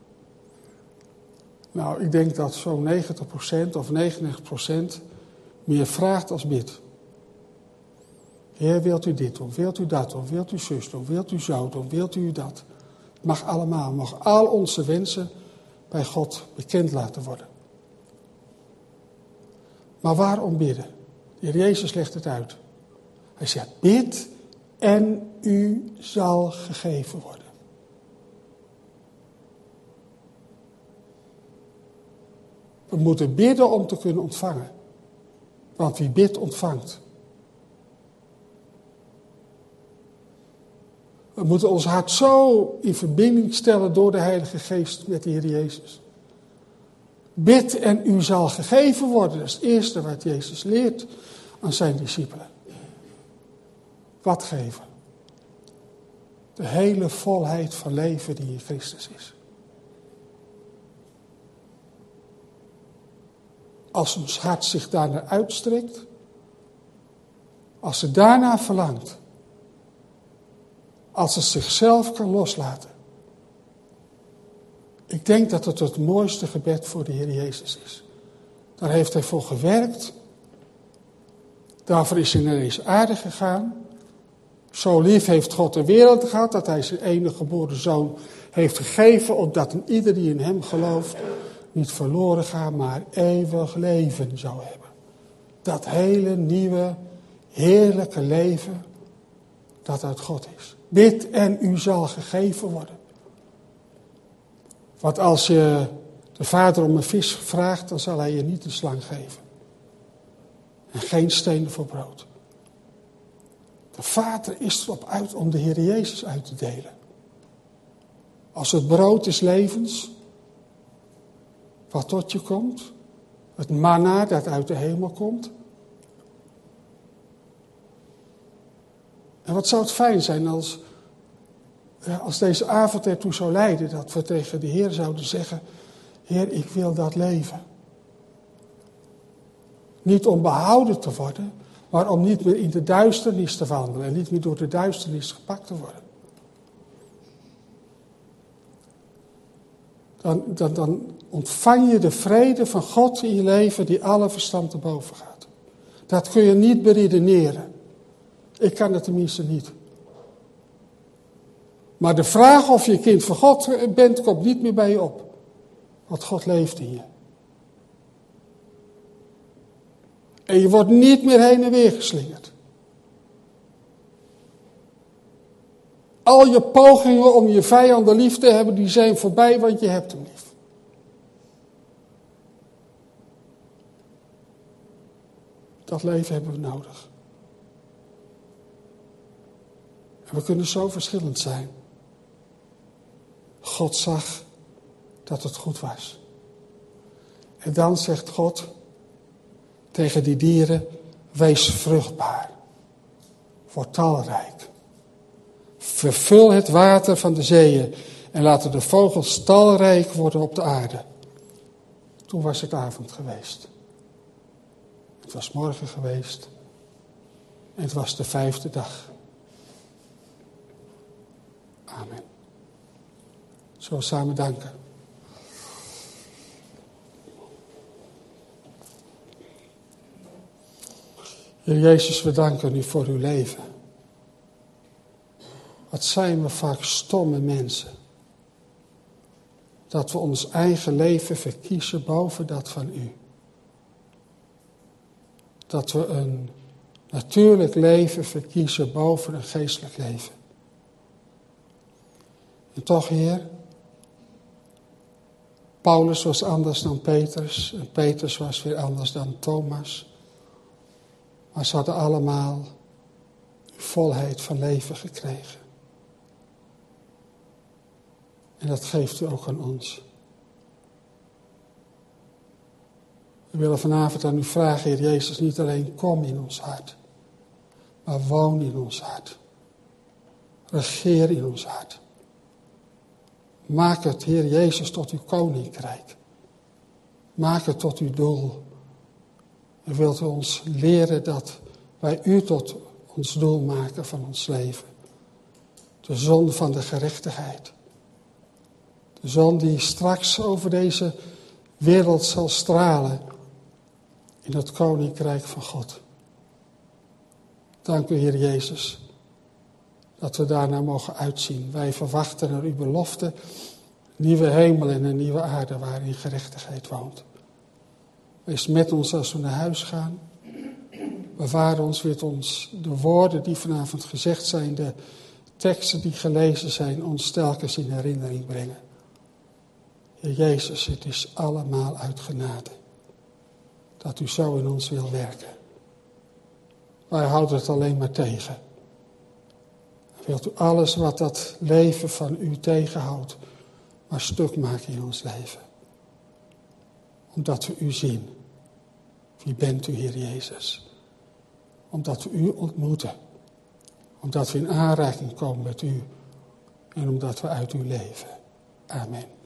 Nou, ik denk dat zo'n negentig procent of negenennegentig procent meer vraagt als bidt. Heer, wilt u dit doen? Wilt u dat doen? Wilt u zus doen? Wilt u zo doen? Wilt u dat? Het mag allemaal. Mag al onze wensen bij God bekend laten worden. Maar waarom bidden? De Heer Jezus legt het uit. Hij zegt, bid en u zal gegeven worden. We moeten bidden om te kunnen ontvangen. Want wie bidt, ontvangt. We moeten ons hart zo in verbinding stellen door de Heilige Geest met de Heer Jezus. Bid en u zal gegeven worden. Dat is het eerste wat Jezus leert aan zijn discipelen. Wat geven? De hele volheid van leven die in Christus is. Als ons hart zich daarnaar uitstrekt, als het daarna verlangt, als het zichzelf kan loslaten. Ik denk dat het het mooiste gebed voor de Heer Jezus is. Daar heeft hij voor gewerkt. Daarvoor is hij naar deze aarde gegaan. Zo lief heeft God de wereld gehad dat hij zijn enige geboren zoon heeft gegeven, opdat een ieder die in hem gelooft niet verloren gaat, maar eeuwig leven zou hebben. Dat hele nieuwe, heerlijke leven dat uit God is. Bid en u zal gegeven worden. Want als je de vader om een vis vraagt, dan zal hij je niet een slang geven. En geen stenen voor brood. De vader is erop uit om de Heer Jezus uit te delen. Als het brood des levens, wat tot je komt, het manna dat uit de hemel komt. En wat zou het fijn zijn als, als deze avond ertoe zou leiden, dat we tegen de Heer zouden zeggen, Heer, ik wil dat leven. Niet om behouden te worden, maar om niet meer in de duisternis te wandelen en niet meer door de duisternis gepakt te worden. Dan, dan, dan ontvang je de vrede van God in je leven die alle verstand te boven gaat. Dat kun je niet beredeneren. Ik kan het tenminste niet. Maar de vraag of je kind van God bent, komt niet meer bij je op. Want God leeft in je. En je wordt niet meer heen en weer geslingerd. Al je pogingen om je vijanden lief te hebben, die zijn voorbij, want je hebt hem lief. Dat leven hebben we nodig. En we kunnen zo verschillend zijn. God zag dat het goed was. En dan zegt God tegen die dieren, wees vruchtbaar. Word talrijk. Vervul het water van de zeeën en laten de vogels talrijk worden op de aarde. Toen was het avond geweest. Het was morgen geweest. En het was de vijfde dag. Amen. Zullen we samen danken. Heer Jezus, we danken u voor uw leven. Wat zijn we vaak stomme mensen. Dat we ons eigen leven verkiezen boven dat van u. Dat we een natuurlijk leven verkiezen boven een geestelijk leven. En toch, Heer, Paulus was anders dan Petrus en Petrus was weer anders dan Thomas. Maar ze hadden allemaal uw volheid van leven gekregen. En dat geeft u ook aan ons. We willen vanavond aan u vragen, Heer Jezus, niet alleen kom in ons hart. maar woon in ons hart. Regeer in ons hart. Maak het, Heer Jezus, tot uw koninkrijk. Maak het tot uw doel. En wilt u ons leren dat wij u tot ons doel maken van ons leven. De zon van de gerechtigheid. De zon die straks over deze wereld zal stralen in het koninkrijk van God. Dank u, Heer Jezus, dat we daarnaar mogen uitzien. Wij verwachten naar uw belofte, nieuwe hemel en een nieuwe aarde waarin gerechtigheid woont. Wees met ons als we naar huis gaan. Bewaar ons met ons de woorden die vanavond gezegd zijn, de teksten die gelezen zijn, ons telkens in herinnering brengen. Heer Jezus, het is allemaal uit genade dat u zo in ons wil werken. Wij houden het alleen maar tegen. Wilt u alles wat dat leven van u tegenhoudt, maar stuk maken in ons leven. Omdat we u zien. Wie bent u, Heer Jezus? Omdat we u ontmoeten. Omdat we in aanraking komen met u. En omdat we uit u leven. Amen.